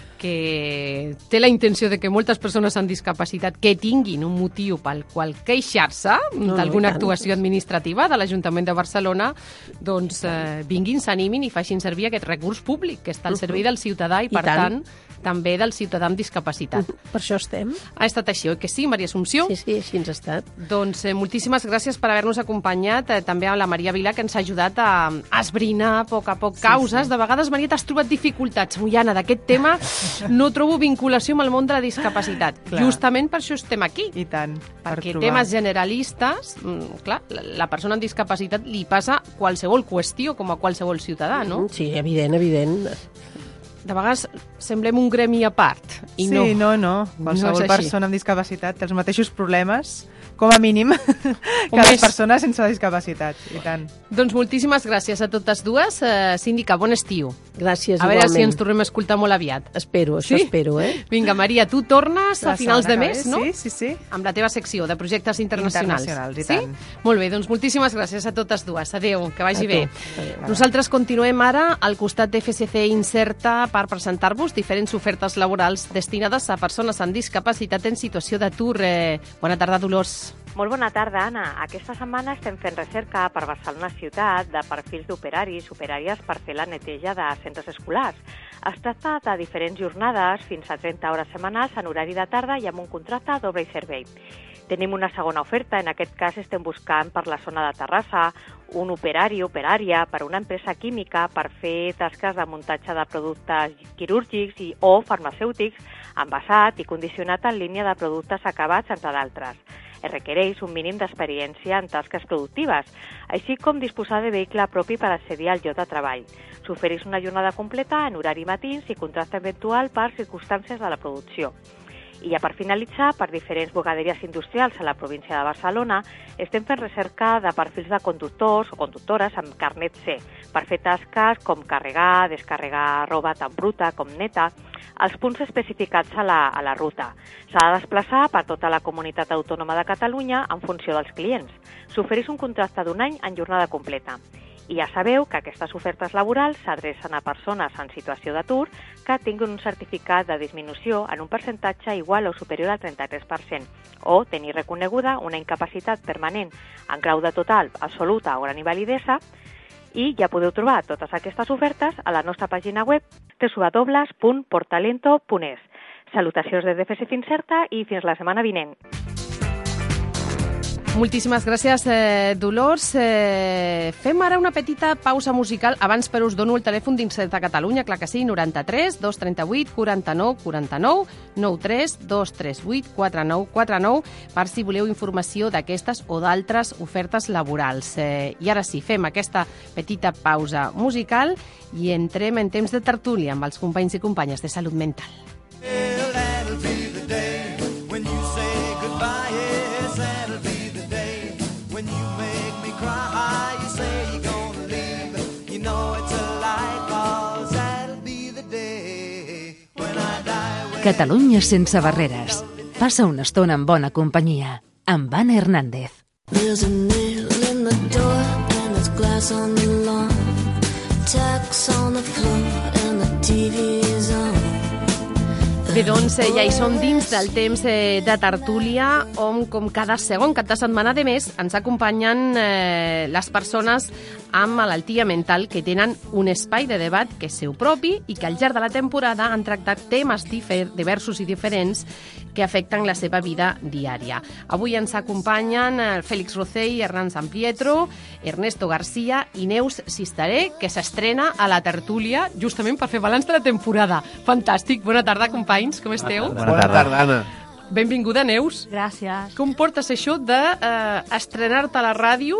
que té la intenció de que moltes persones amb discapacitat que tinguin un motiu pel qual queixar-se no, d'alguna no, actuació administrativa de l'Ajuntament de Barcelona, doncs eh, vinguin, s'animin i facin servir aquest recurs públic que està al servei del ciutadà i, I per tant, tant també del ciutadà amb discapacitat. Per això estem. Ha estat així, oi que sí, Maria Assumpció? Sí, sí, així ens ha estat. Doncs eh, moltíssimes gràcies per haver-nos acompanyat, eh, també a la Maria Vilà, que ens ha ajudat a, a esbrinar a poc a poc causes. Sí, sí. De vegades, Maria, t'has trobat dificultats. Moiana, d'aquest tema no trobo vinculació amb el món de la discapacitat. Clar. Justament per això estem aquí. I tant. Perquè per temes generalistes, clar, la persona amb discapacitat li passa qualsevol qüestió com a qualsevol ciutadà, no? Sí, evident, evident. De vegades semblem un gremi a part. I sí, no, no, no. Qualsevol no persona amb discapacitat té els mateixos problemes, com a mínim, que les persones sense discapacitat. I tant. Doncs moltíssimes gràcies a totes dues. Uh, síndica, bon estiu. Gràcies, a veure igualment. si ens tornem a escoltar molt aviat. Espero, això sí? espero, eh? Vinga, Maria, tu tornes la a finals de mes, no? Sí, sí, sí. Amb la teva secció de projectes internacionals. Internacionals, i sí? tant. Molt bé, doncs moltíssimes gràcies a totes dues. Adéu, que vagi a bé. Adéu. Nosaltres continuem ara al costat d'F C C Incerta per presentar-vos diferents ofertes laborals destinades a persones amb discapacitat en situació d'atur. Eh, bona tarda, Dolors. Molt bona tarda, Anna. Aquesta setmana estem fent recerca per Barcelona Ciutat de perfils d'operaris, operàries per fer la neteja de centres escolars. Es tracta de diferents jornades, fins a trenta hores setmanals, en horari de tarda i amb un contracte doble i servei. Tenim una segona oferta, en aquest cas estem buscant per la zona de Terrassa un operari o operària per una empresa química per fer tasques de muntatge de productes quirúrgics i o farmacèutics, envasat i condicionat en línia de productes acabats, entre d'altres. Es requereix un mínim d'experiència en tasques productives, així com disposar de vehicle propi per accedir al lloc de treball. S'ofereix una jornada completa en horari matins i contracte eventual per circumstàncies de la producció. I ja per finalitzar, per diferents bugaderies industrials a la província de Barcelona, estem fent recerca de perfils de conductors o conductores amb carnet C per fer tasques com carregar, descarregar roba tan bruta com neta, als punts especificats a la, a la ruta. S'ha de desplaçar per tota la comunitat autònoma de Catalunya en funció dels clients. S'ofereix un contracte d'un any en jornada completa. I ja sabeu que aquestes ofertes laborals s'adrecen a persones en situació d'atur que tinguin un certificat de disminució en un percentatge igual o superior al trenta-tres per cent o tenir reconeguda una incapacitat permanent en grau de total, absoluta o gran invalidesa. I ja podeu trobar totes aquestes ofertes a la nostra pàgina web w w w punt portalento punt es. Salutacions des de F S Fincerta i fins la setmana vinent. Moltíssimes gràcies, eh, Dolors. Eh, fem ara una petita pausa musical. Abans, però, us dono el telèfon d'Incerta Catalunya, clar que sí, noranta-tres dos trenta-vuit quaranta-nou quaranta-nou, nou tres dos tres vuit quatre nou quatre nou, per si voleu informació d'aquestes o d'altres ofertes laborals. Eh, I ara sí, fem aquesta petita pausa musical i entrem en temps de tertúlia amb els companys i companyes de Salut Mental. Catalunya sense barreres. Passa una estona en bona companyia. Amb Anna Hernández. There's a nail in the door and there's glass on the lawn. Tacks on the floor and the T V is on. Bé, doncs ja hi som dins del temps de tertúlia on, com cada segon cap de setmana de mes, ens acompanyen eh, les persones amb malaltia mental que tenen un espai de debat que és seu propi i que al llarg de la temporada han tractat temes difer- diversos i diferents que afecten la seva vida diària. Avui ens acompanyen Fèlix Rocell, Hernán San Pietro, Ernesto García i Neus Sisteré, que s'estrena a la tertúlia justament per fer balanç de la temporada. Fantàstic. Bona tarda, companys. Com esteu? Bona tarda, Anna. Benvinguda, Neus. Gràcies. Com portes això d'estrenar-te a la ràdio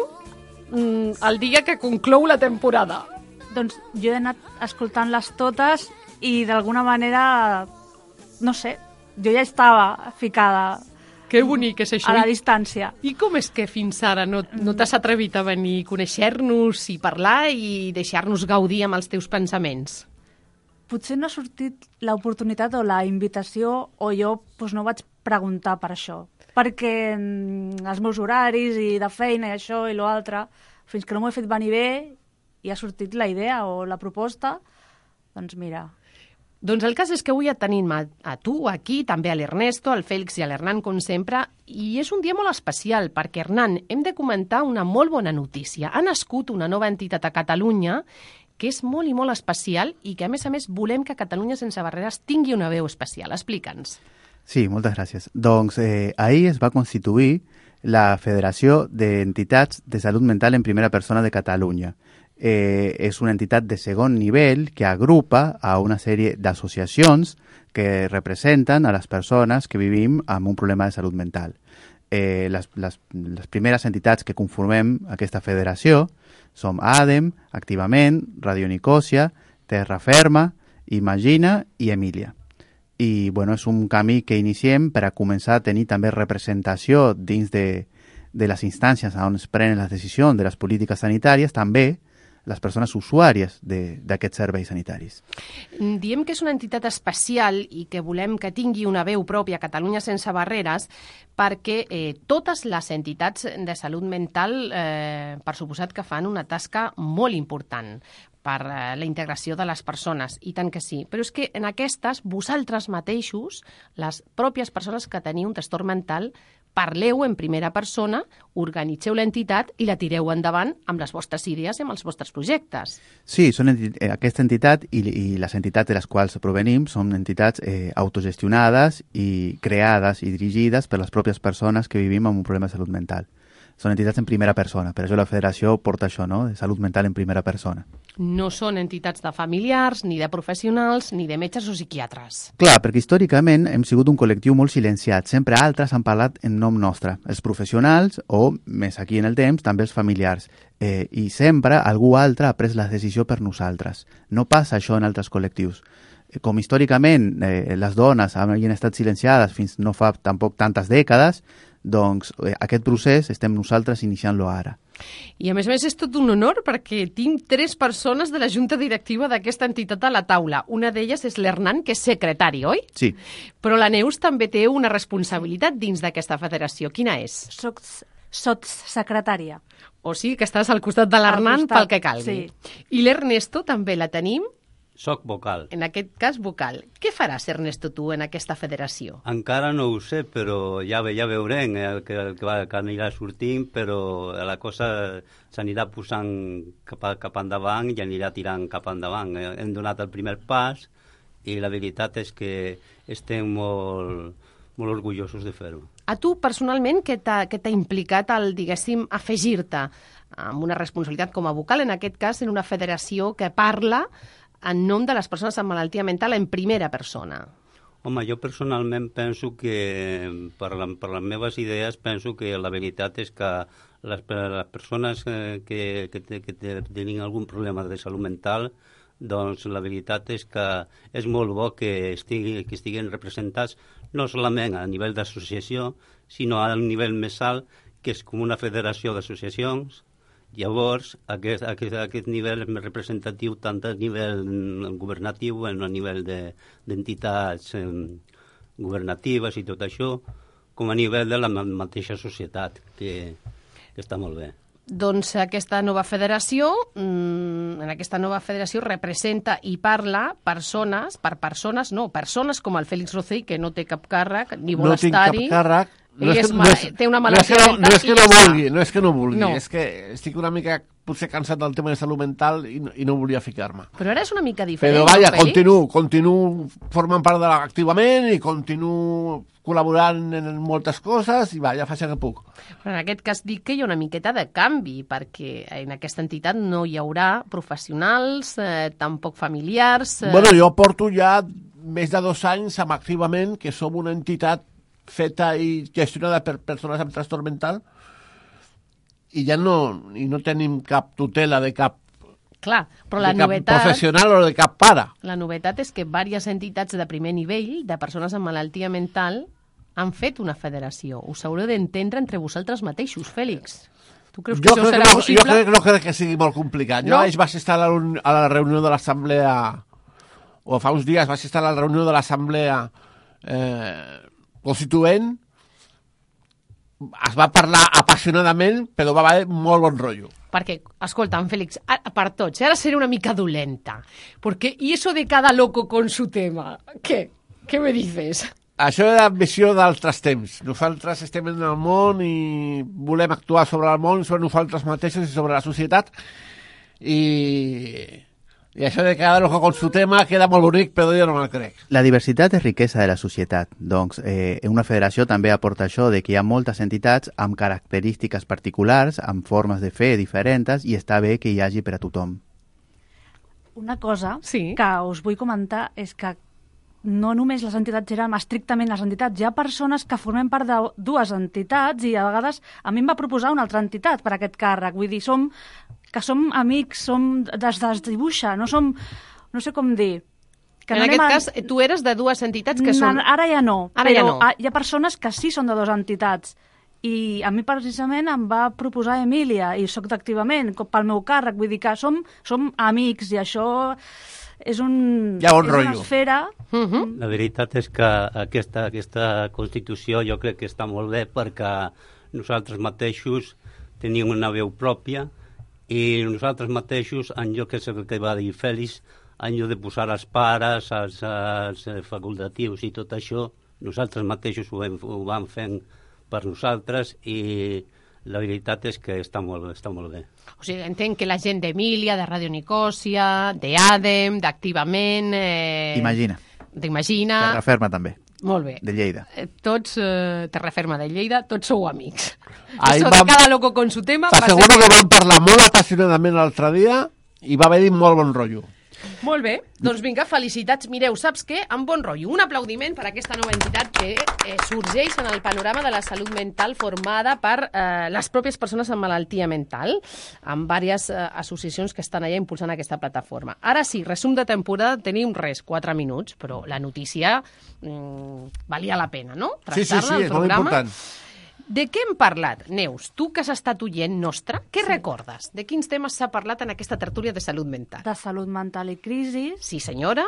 mm, el dia que conclou la temporada? Doncs jo he anat escoltant-les totes i d'alguna manera, no sé, jo ja estava ficada. Que bonic és això. A la distància. I com és que fins ara no, no t'has atrevit a venir a conèixer-nos i parlar i deixar-nos gaudir amb els teus pensaments? Potser no ha sortit l'oportunitat o la invitació o jo doncs, no vaig preguntar per això. Perquè mm, els meus horaris i de feina i això i l'altre, fins que no m'ho he fet venir bé i ha sortit la idea o la proposta, doncs mira. Doncs el cas és que avui et tenim a, a tu, aquí, també a l'Ernesto, al Fèlix i a l'Hernán, com sempre, i és un dia molt especial, perquè, Hernán, hem de comentar una molt bona notícia. Ha nascut una nova entitat a Catalunya que és molt i molt especial i que, a més a més, volem que Catalunya sense barreres tingui una veu especial. Explica'ns. Sí, moltes gràcies. Doncs eh, ahir es va constituir la Federació d'Entitats de Salut Mental en Primera Persona de Catalunya. Eh, és una entitat de segon nivell que agrupa a una sèrie d'associacions que representen a les persones que vivim amb un problema de salut mental. Eh, les, les, les primeres entitats que conformem aquesta federació som ADEM, Activament, Radio Nicòsia, Terra Ferma, Imagina i Emília. I bueno, és un camí que iniciem per a començar a tenir també representació dins de, de les instàncies on es prenen les decisions de les polítiques sanitàries, també les persones usuàries d'aquests serveis sanitaris. Diem que és una entitat especial i que volem que tingui una veu pròpia a Catalunya sense barreres perquè eh, totes les entitats de salut mental, eh, per suposat que fan una tasca molt important per eh, la integració de les persones, i tant que sí. Però és que en aquestes, vosaltres mateixos, les pròpies persones que teniu un trastorn mental, parleu en primera persona, organitzeu l'entitat i la tireu endavant amb les vostres idees i amb els vostres projectes. Sí, són enti aquesta entitat i, i les entitats de les quals provenim són entitats eh, autogestionades i creades i dirigides per les pròpies persones que vivim amb un problema de salut mental. Són entitats en primera persona, per això la federació porta això, no?, de salut mental en primera persona. No són entitats de familiars, ni de professionals, ni de metges o psiquiatres. Clar, perquè històricament hem sigut un col·lectiu molt silenciat. Sempre altres han parlat en nom nostre. Els professionals, o més aquí en el temps, també els familiars. Eh, I sempre algú altre ha pres la decisió per nosaltres. No passa això en altres col·lectius. com històricament eh, les dones havien estat silenciades fins no fa tampoc tantes dècades, doncs eh, aquest procés estem nosaltres iniciant-lo ara. I a més a més és tot un honor perquè tinc tres persones de la junta directiva d'aquesta entitat a la taula. Una d'elles és l'Hernan, que és secretari, oi? Sí. Però la Neus també té una responsabilitat dins d'aquesta federació. Quina és? Soc sotssecretària. O sigui que estàs al costat de l'Hernan pel que calgui. Sí. I l'Ernesto també la tenim? Soc vocal. En aquest cas, vocal. Què faràs, Ernesto, tu, en aquesta federació? Encara no ho sé, però ja, ja veurem el que, el que, va, que anirà sortint, però la cosa s'anirà posant cap, a, cap endavant i anirà tirant cap endavant. Hem donat el primer pas i la veritat és que estem molt, molt orgullosos de fer-ho. A tu, personalment, què t'ha implicat el, diguéssim, afegir-te amb una responsabilitat com a vocal, en aquest cas, en una federació que parla en nom de les persones amb malaltia mental en primera persona? Home, jo personalment penso que, per, la, per les meves idees, penso que la veritat és que les, les persones que, que, que tenen algun problema de salut mental, doncs la veritat és que és molt bo que, estigui, que estiguin representats no solament a nivell d'associació, sinó a nivell més alt, que és com una federació d'associacions. Llavors, aquest, aquest, aquest nivell és més representatiu tant a nivell governatiu, a nivell d'entitats de, governatives i tot això, com a nivell de la mateixa societat, que, que està molt bé. Doncs aquesta nova federació, en aquesta nova federació representa i parla persones, per persones, no, persones com el Félix Rocell, que no té cap càrrec, ni vol no estar-hi. No tinc cap càrrec. No és, que, no és, té una malaltia no és que no, mental. No és que no vulgui, no és que no vulgui, no. És que estic una mica potser cansat del tema de salut mental i no, i no volia ficar-me. Però ara és una mica diferent. Però vaja, no, continuo, continuo formant part de l'activament i continuo col·laborant en moltes coses i vaja, faig el que puc. Però en aquest cas dic que hi ha una miqueta de canvi, perquè en aquesta entitat no hi haurà professionals, eh, tampoc familiars... Eh... Bueno, jo porto ja més de dos anys amb activament, que som una entitat feta i gestionada per persones amb trastorn mental i ja no, i no tenim cap tutela de cap, Clar, però la de cap novetat, professional o de cap pare. La novetat és que diverses entitats de primer nivell, de persones amb malaltia mental, han fet una federació. Us haureu d'entendre entre vosaltres mateixos, Fèlix. Tu creus que jo això serà no, possible? Jo crec que no crec que sigui molt complicat. No? Jo vaig, vaig estar a la, a la reunió de l'assemblea, o fa uns dies vaig estar a la reunió de l'assemblea eh, constituent, es va parlar apassionadament, però va haver molt bon rotllo. Perquè, escolta'm, Fèlix, per tots, ara seré una mica dolenta, perquè, i eso de cada loco con su tema, què? Què me dices? Això és la visió d'altres temps. Nosaltres estem en el món i volem actuar sobre el món, sobre nosaltres mateixos i sobre la societat, i... I això de cada loco con su tema queda molt bonic, però jo no me'l crec. La diversitat és riquesa de la societat. Doncs eh, una federació també aporta això de que hi ha moltes entitats amb característiques particulars, amb formes de fer diferents, i està bé que hi hagi per a tothom. Una cosa sí. que us vull comentar és que no només les entitats eren estrictament les entitats, hi ha persones que formem part de dues entitats i a vegades a mi em va proposar una altra entitat per aquest càrrec. Vull dir, som, que som amics, som des des dibuixa, no som, no sé com dir... Que en no aquest a... cas, tu eres de dues entitats que són... Ara ja no, Ara però ja no. hi ha persones que sí són de dues entitats. I a mi precisament em va proposar Emília, i soc d'activament, pel meu càrrec, vull dir que som, som amics i això... És, un, ja un és rotllo. una esfera... Uh-huh. La veritat és que aquesta, aquesta Constitució jo crec que està molt bé perquè nosaltres mateixos tenim una veu pròpia i nosaltres mateixos, en lloc que és el que va dir Fèlix, en lloc de posar els pares, els, els facultatius i tot això, nosaltres mateixos ho vam, ho vam fent per nosaltres i la veritat és que està molt, està molt bé. O sigui, entenc que la gent d'Emília, de Radio Nicòsia, d'Àdem, d'Activament... Eh... Imagina. D'Imagina... Terraferma també. Molt bé. De Lleida. Eh, tots, eh, Terraferma de Lleida, tots sou amics. Ahí Això vam... de cada loco con su tema... T'asseguro que vam parlar molt apassionadament l'altre dia i va haver-hi molt bon rotllo. Molt bé, doncs vinga, felicitats. Mireu, saps què? Amb bon rotllo. Un aplaudiment per a aquesta nova entitat que eh, sorgeix en el panorama de la salut mental formada per eh, les pròpies persones amb malaltia mental, amb diverses eh, associacions que estan allà impulsant aquesta plataforma. Ara sí, resum de temporada, tenim res, quatre minuts, però la notícia mm, valia la pena, no? Sí, sí, sí, és molt important. De què hem parlat? Neus, tu que has estat oient nostra, què sí. recordes? De quins temes s'ha parlat en aquesta tertúlia de salut mental? De salut mental i crisi. Sí, senyora.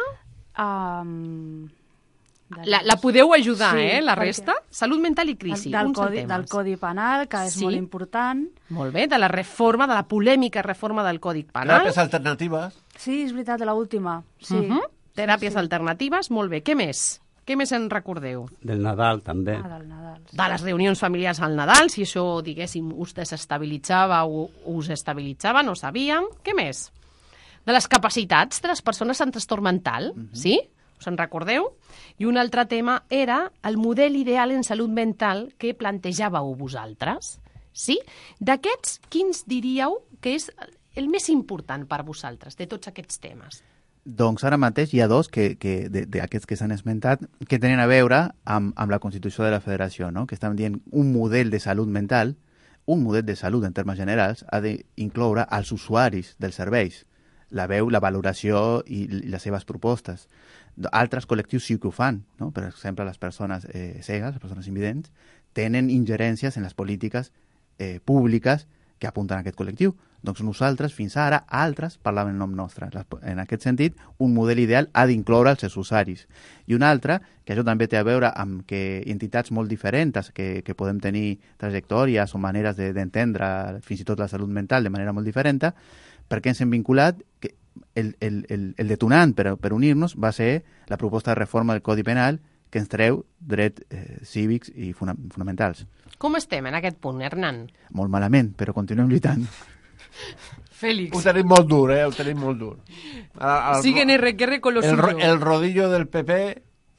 Um, de... la, la podeu ajudar, sí, eh, la resta? perquè... Salut mental i crisi. Del, del, codi, del Codi Penal, que és sí. molt important. Molt bé, de la reforma, de la polèmica reforma del Codi Penal. Teràpies alternatives. Sí, és veritat, de l'última. Sí. Uh -huh. Teràpies sí. alternatives, molt bé. Què més? Què més en recordeu? Del Nadal, també. Ah, del Nadal. Sí. De les reunions familiars al Nadal, si això, diguéssim, us desestabilitzava o us estabilitzava, no sabíem. Què més? De les capacitats de les persones amb trastorn mental, uh-huh. sí? Us en recordeu? I un altre tema era el model ideal en salut mental que plantejàveu vosaltres. Sí? D'aquests, quins diríeu que és el més important per vosaltres, de tots aquests temes? Doncs ara mateix hi ha dos que, que, d'aquests que s'han esmentat que tenen a veure amb, amb la Constitució de la Federació, no? Que estan dient un model de salut mental, un model de salut en termes generals, ha d'incloure els usuaris dels serveis, la veu, la valoració i, i les seves propostes. Altres col·lectius sí que ho fan, no? Per exemple, les persones eh, cegues, les persones invidents, tenen ingerències en les polítiques eh, públiques que apunten a aquest col·lectiu. Doncs nosaltres, fins ara, altres parlaven en nom nostre. En aquest sentit, un model ideal ha d'incloure els seus usuaris. I un altre, que això també té a veure amb que entitats molt diferents, que, que podem tenir trajectòries o maneres d'entendre fins i tot la salut mental de manera molt diferent, perquè ens hem vinculat que el, el, el, el detonant per, per unir-nos va ser la proposta de reforma del Codi Penal que ens treu drets eh, cívics i funa, fonamentals. Com estem en aquest punt, Hernán? Molt malament, però continuem lluitant. Félix. Ho tenim molt dur, eh? Ho tenim molt dur. El, el, Siguen R Q R con lo el, suyo. El rodillo del P P...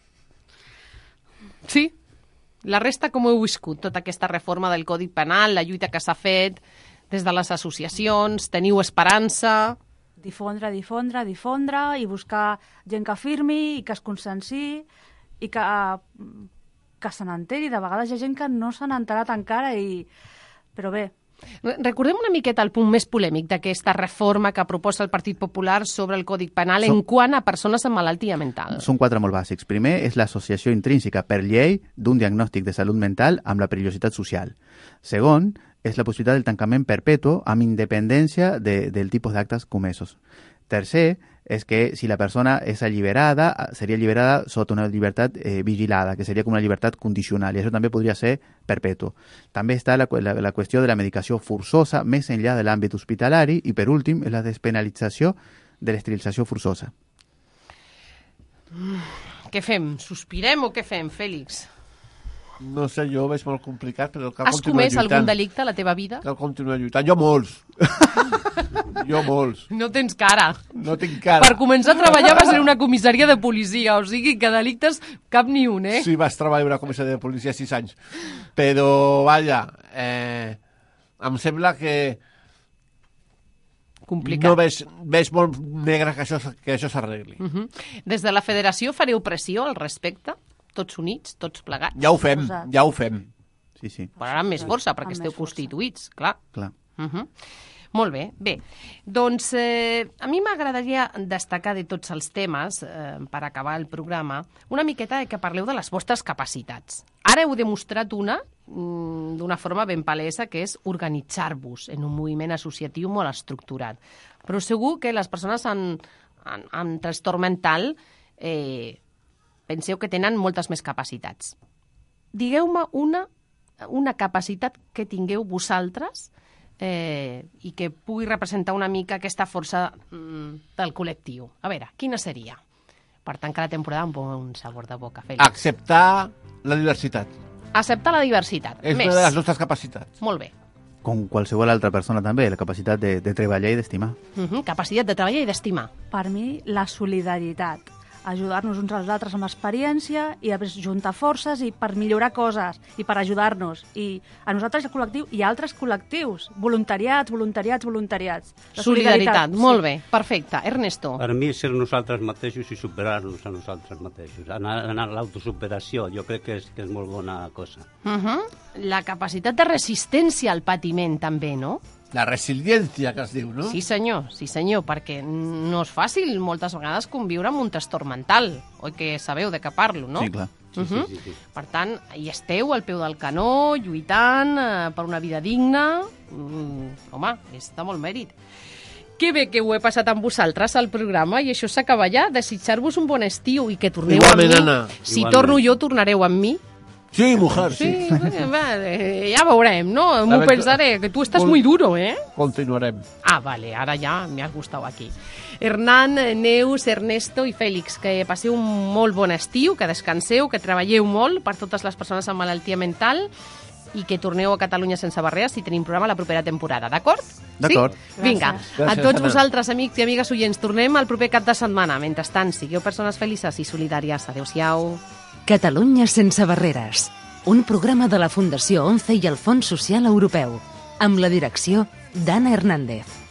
Sí. La resta, com heu viscut tota aquesta reforma del Codi Penal, la lluita que s'ha fet des de les associacions? Teniu esperança? Difondre, difondre, difondre i buscar gent que firmi i que es conscienciï i que, que se n'enteri. De vegades hi ha gent que no se n'ha enterat encara, i... però bé. Recordem una miqueta el punt més polèmic d'aquesta reforma que proposa el Partit Popular sobre el Codi Penal en quant a persones amb malaltia mental. Són quatre molt bàsics. Primer és l'associació intrínseca per llei d'un diagnòstic de salut mental amb la perillositat social. Segon, és la possibilitat del tancament perpetu amb independència de, del tipus d'actes comesos. Tercer, és que si la persona és alliberada, seria alliberada sota una llibertat eh, vigilada, que seria com una llibertat condicional, i això també podria ser perpetu. També està la, la, la qüestió de la medicació forçosa més enllà de l'àmbit hospitalari, i per últim, és la despenalització de l'esterilització forçosa. Mm, què fem? Sospirem o què fem, Fèlix? No sé, jo ho veig molt complicat, però cal Has continuar comès lluitant. algun delicte a la teva vida? Cal continuar lluitant. Jo molts. jo molts. No tens cara. No tinc cara. Per començar a treballar vas en una comissaria de policia, o sigui que delictes cap ni un, eh? Sí, vas treballar en una comissaria de policia sis anys. Però, vaja, eh, em sembla que complicat. No veig, veig molt negre que això, que això s'arregli. Uh-huh. Des de la federació fareu pressió al respecte? Tots units, tots plegats? Ja ho fem, ja ho fem. Sí, sí. Però ara amb més força, perquè amb esteu constituïts, clar. Clar. Uh-huh. Molt bé. Bé, doncs eh, a mi m'agradaria destacar de tots els temes, eh, per acabar el programa, una miqueta que parleu de les vostres capacitats. Ara heu demostrat una, mm, d'una forma ben palesa, que és organitzar-vos en un moviment associatiu molt estructurat. Però segur que les persones amb, amb, amb trastorn mental eh, penseu que tenen moltes més capacitats. Digueu-me una, una capacitat que tingueu vosaltres eh, i que pugui representar una mica aquesta força mm, del col·lectiu. A veure, quina seria? Per tancar la temporada amb un sabor de boca, Fèlix. Acceptar la diversitat. Acceptar la diversitat. És més. una de les nostres capacitats. Molt bé. Com qualsevol altra persona també, la capacitat de, de treballar i d'estimar. Uh-huh. Capacitat de treballar i d'estimar. Per mi, la solidaritat. ajudar-nos uns als altres amb experiència i després juntar forces i per millorar coses i per ajudar-nos. I a nosaltres, el col·lectiu, i a altres col·lectius, voluntariats, voluntariats, voluntariats. La solidaritat, solidaritat. Molt bé, perfecte. Ernesto. Per mi, ser nosaltres mateixos i superar-nos a nosaltres mateixos. Anar, anar a l'autosuperació, jo crec que és, que és molt bona cosa. Uh -huh. La capacitat de resistència al patiment, també, no? La resiliència, que es diu, no? Sí, senyor, sí, senyor, perquè no és fàcil moltes vegades conviure amb un trastorn mental, oi que sabeu de què parlo, no? Sí, clar. Uh -huh. sí, sí, sí, sí. Per tant, hi esteu al peu del canó, lluitant eh, per una vida digna. Mm, home, és de molt mèrit. Que bé que ho he passat amb vosaltres al programa i això s'acaba ja. Desitjar-vos un bon estiu i que torneu Igualment, amb mi. Anna. Si Igualment. torno jo, tornareu amb mi. Sí, mujer, sí. Sí, vale, ja veurem, no? M'ho pensaré, que tu estàs muy duro, eh? Continuarem. Ah, vale, ara ja m'has gustat aquí. Hernán, Neus, Ernesto i Fèlix, que passeu un molt bon estiu, que descanseu, que treballeu molt per totes les persones amb malaltia mental i que torneu a Catalunya sense barreres si tenim programa la propera temporada, d'acord? D'acord. Sí? Vinga, Gràcies, a tots Anna. vosaltres, amics i amigues oients, tornem el proper cap de setmana. Mentrestant, sigueu persones felices i solidàries. Adéu-siau. Catalunya sense barreres, un programa de la Fundació ONCE i el Fons Social Europeu, amb la direcció d'Anna Hernández.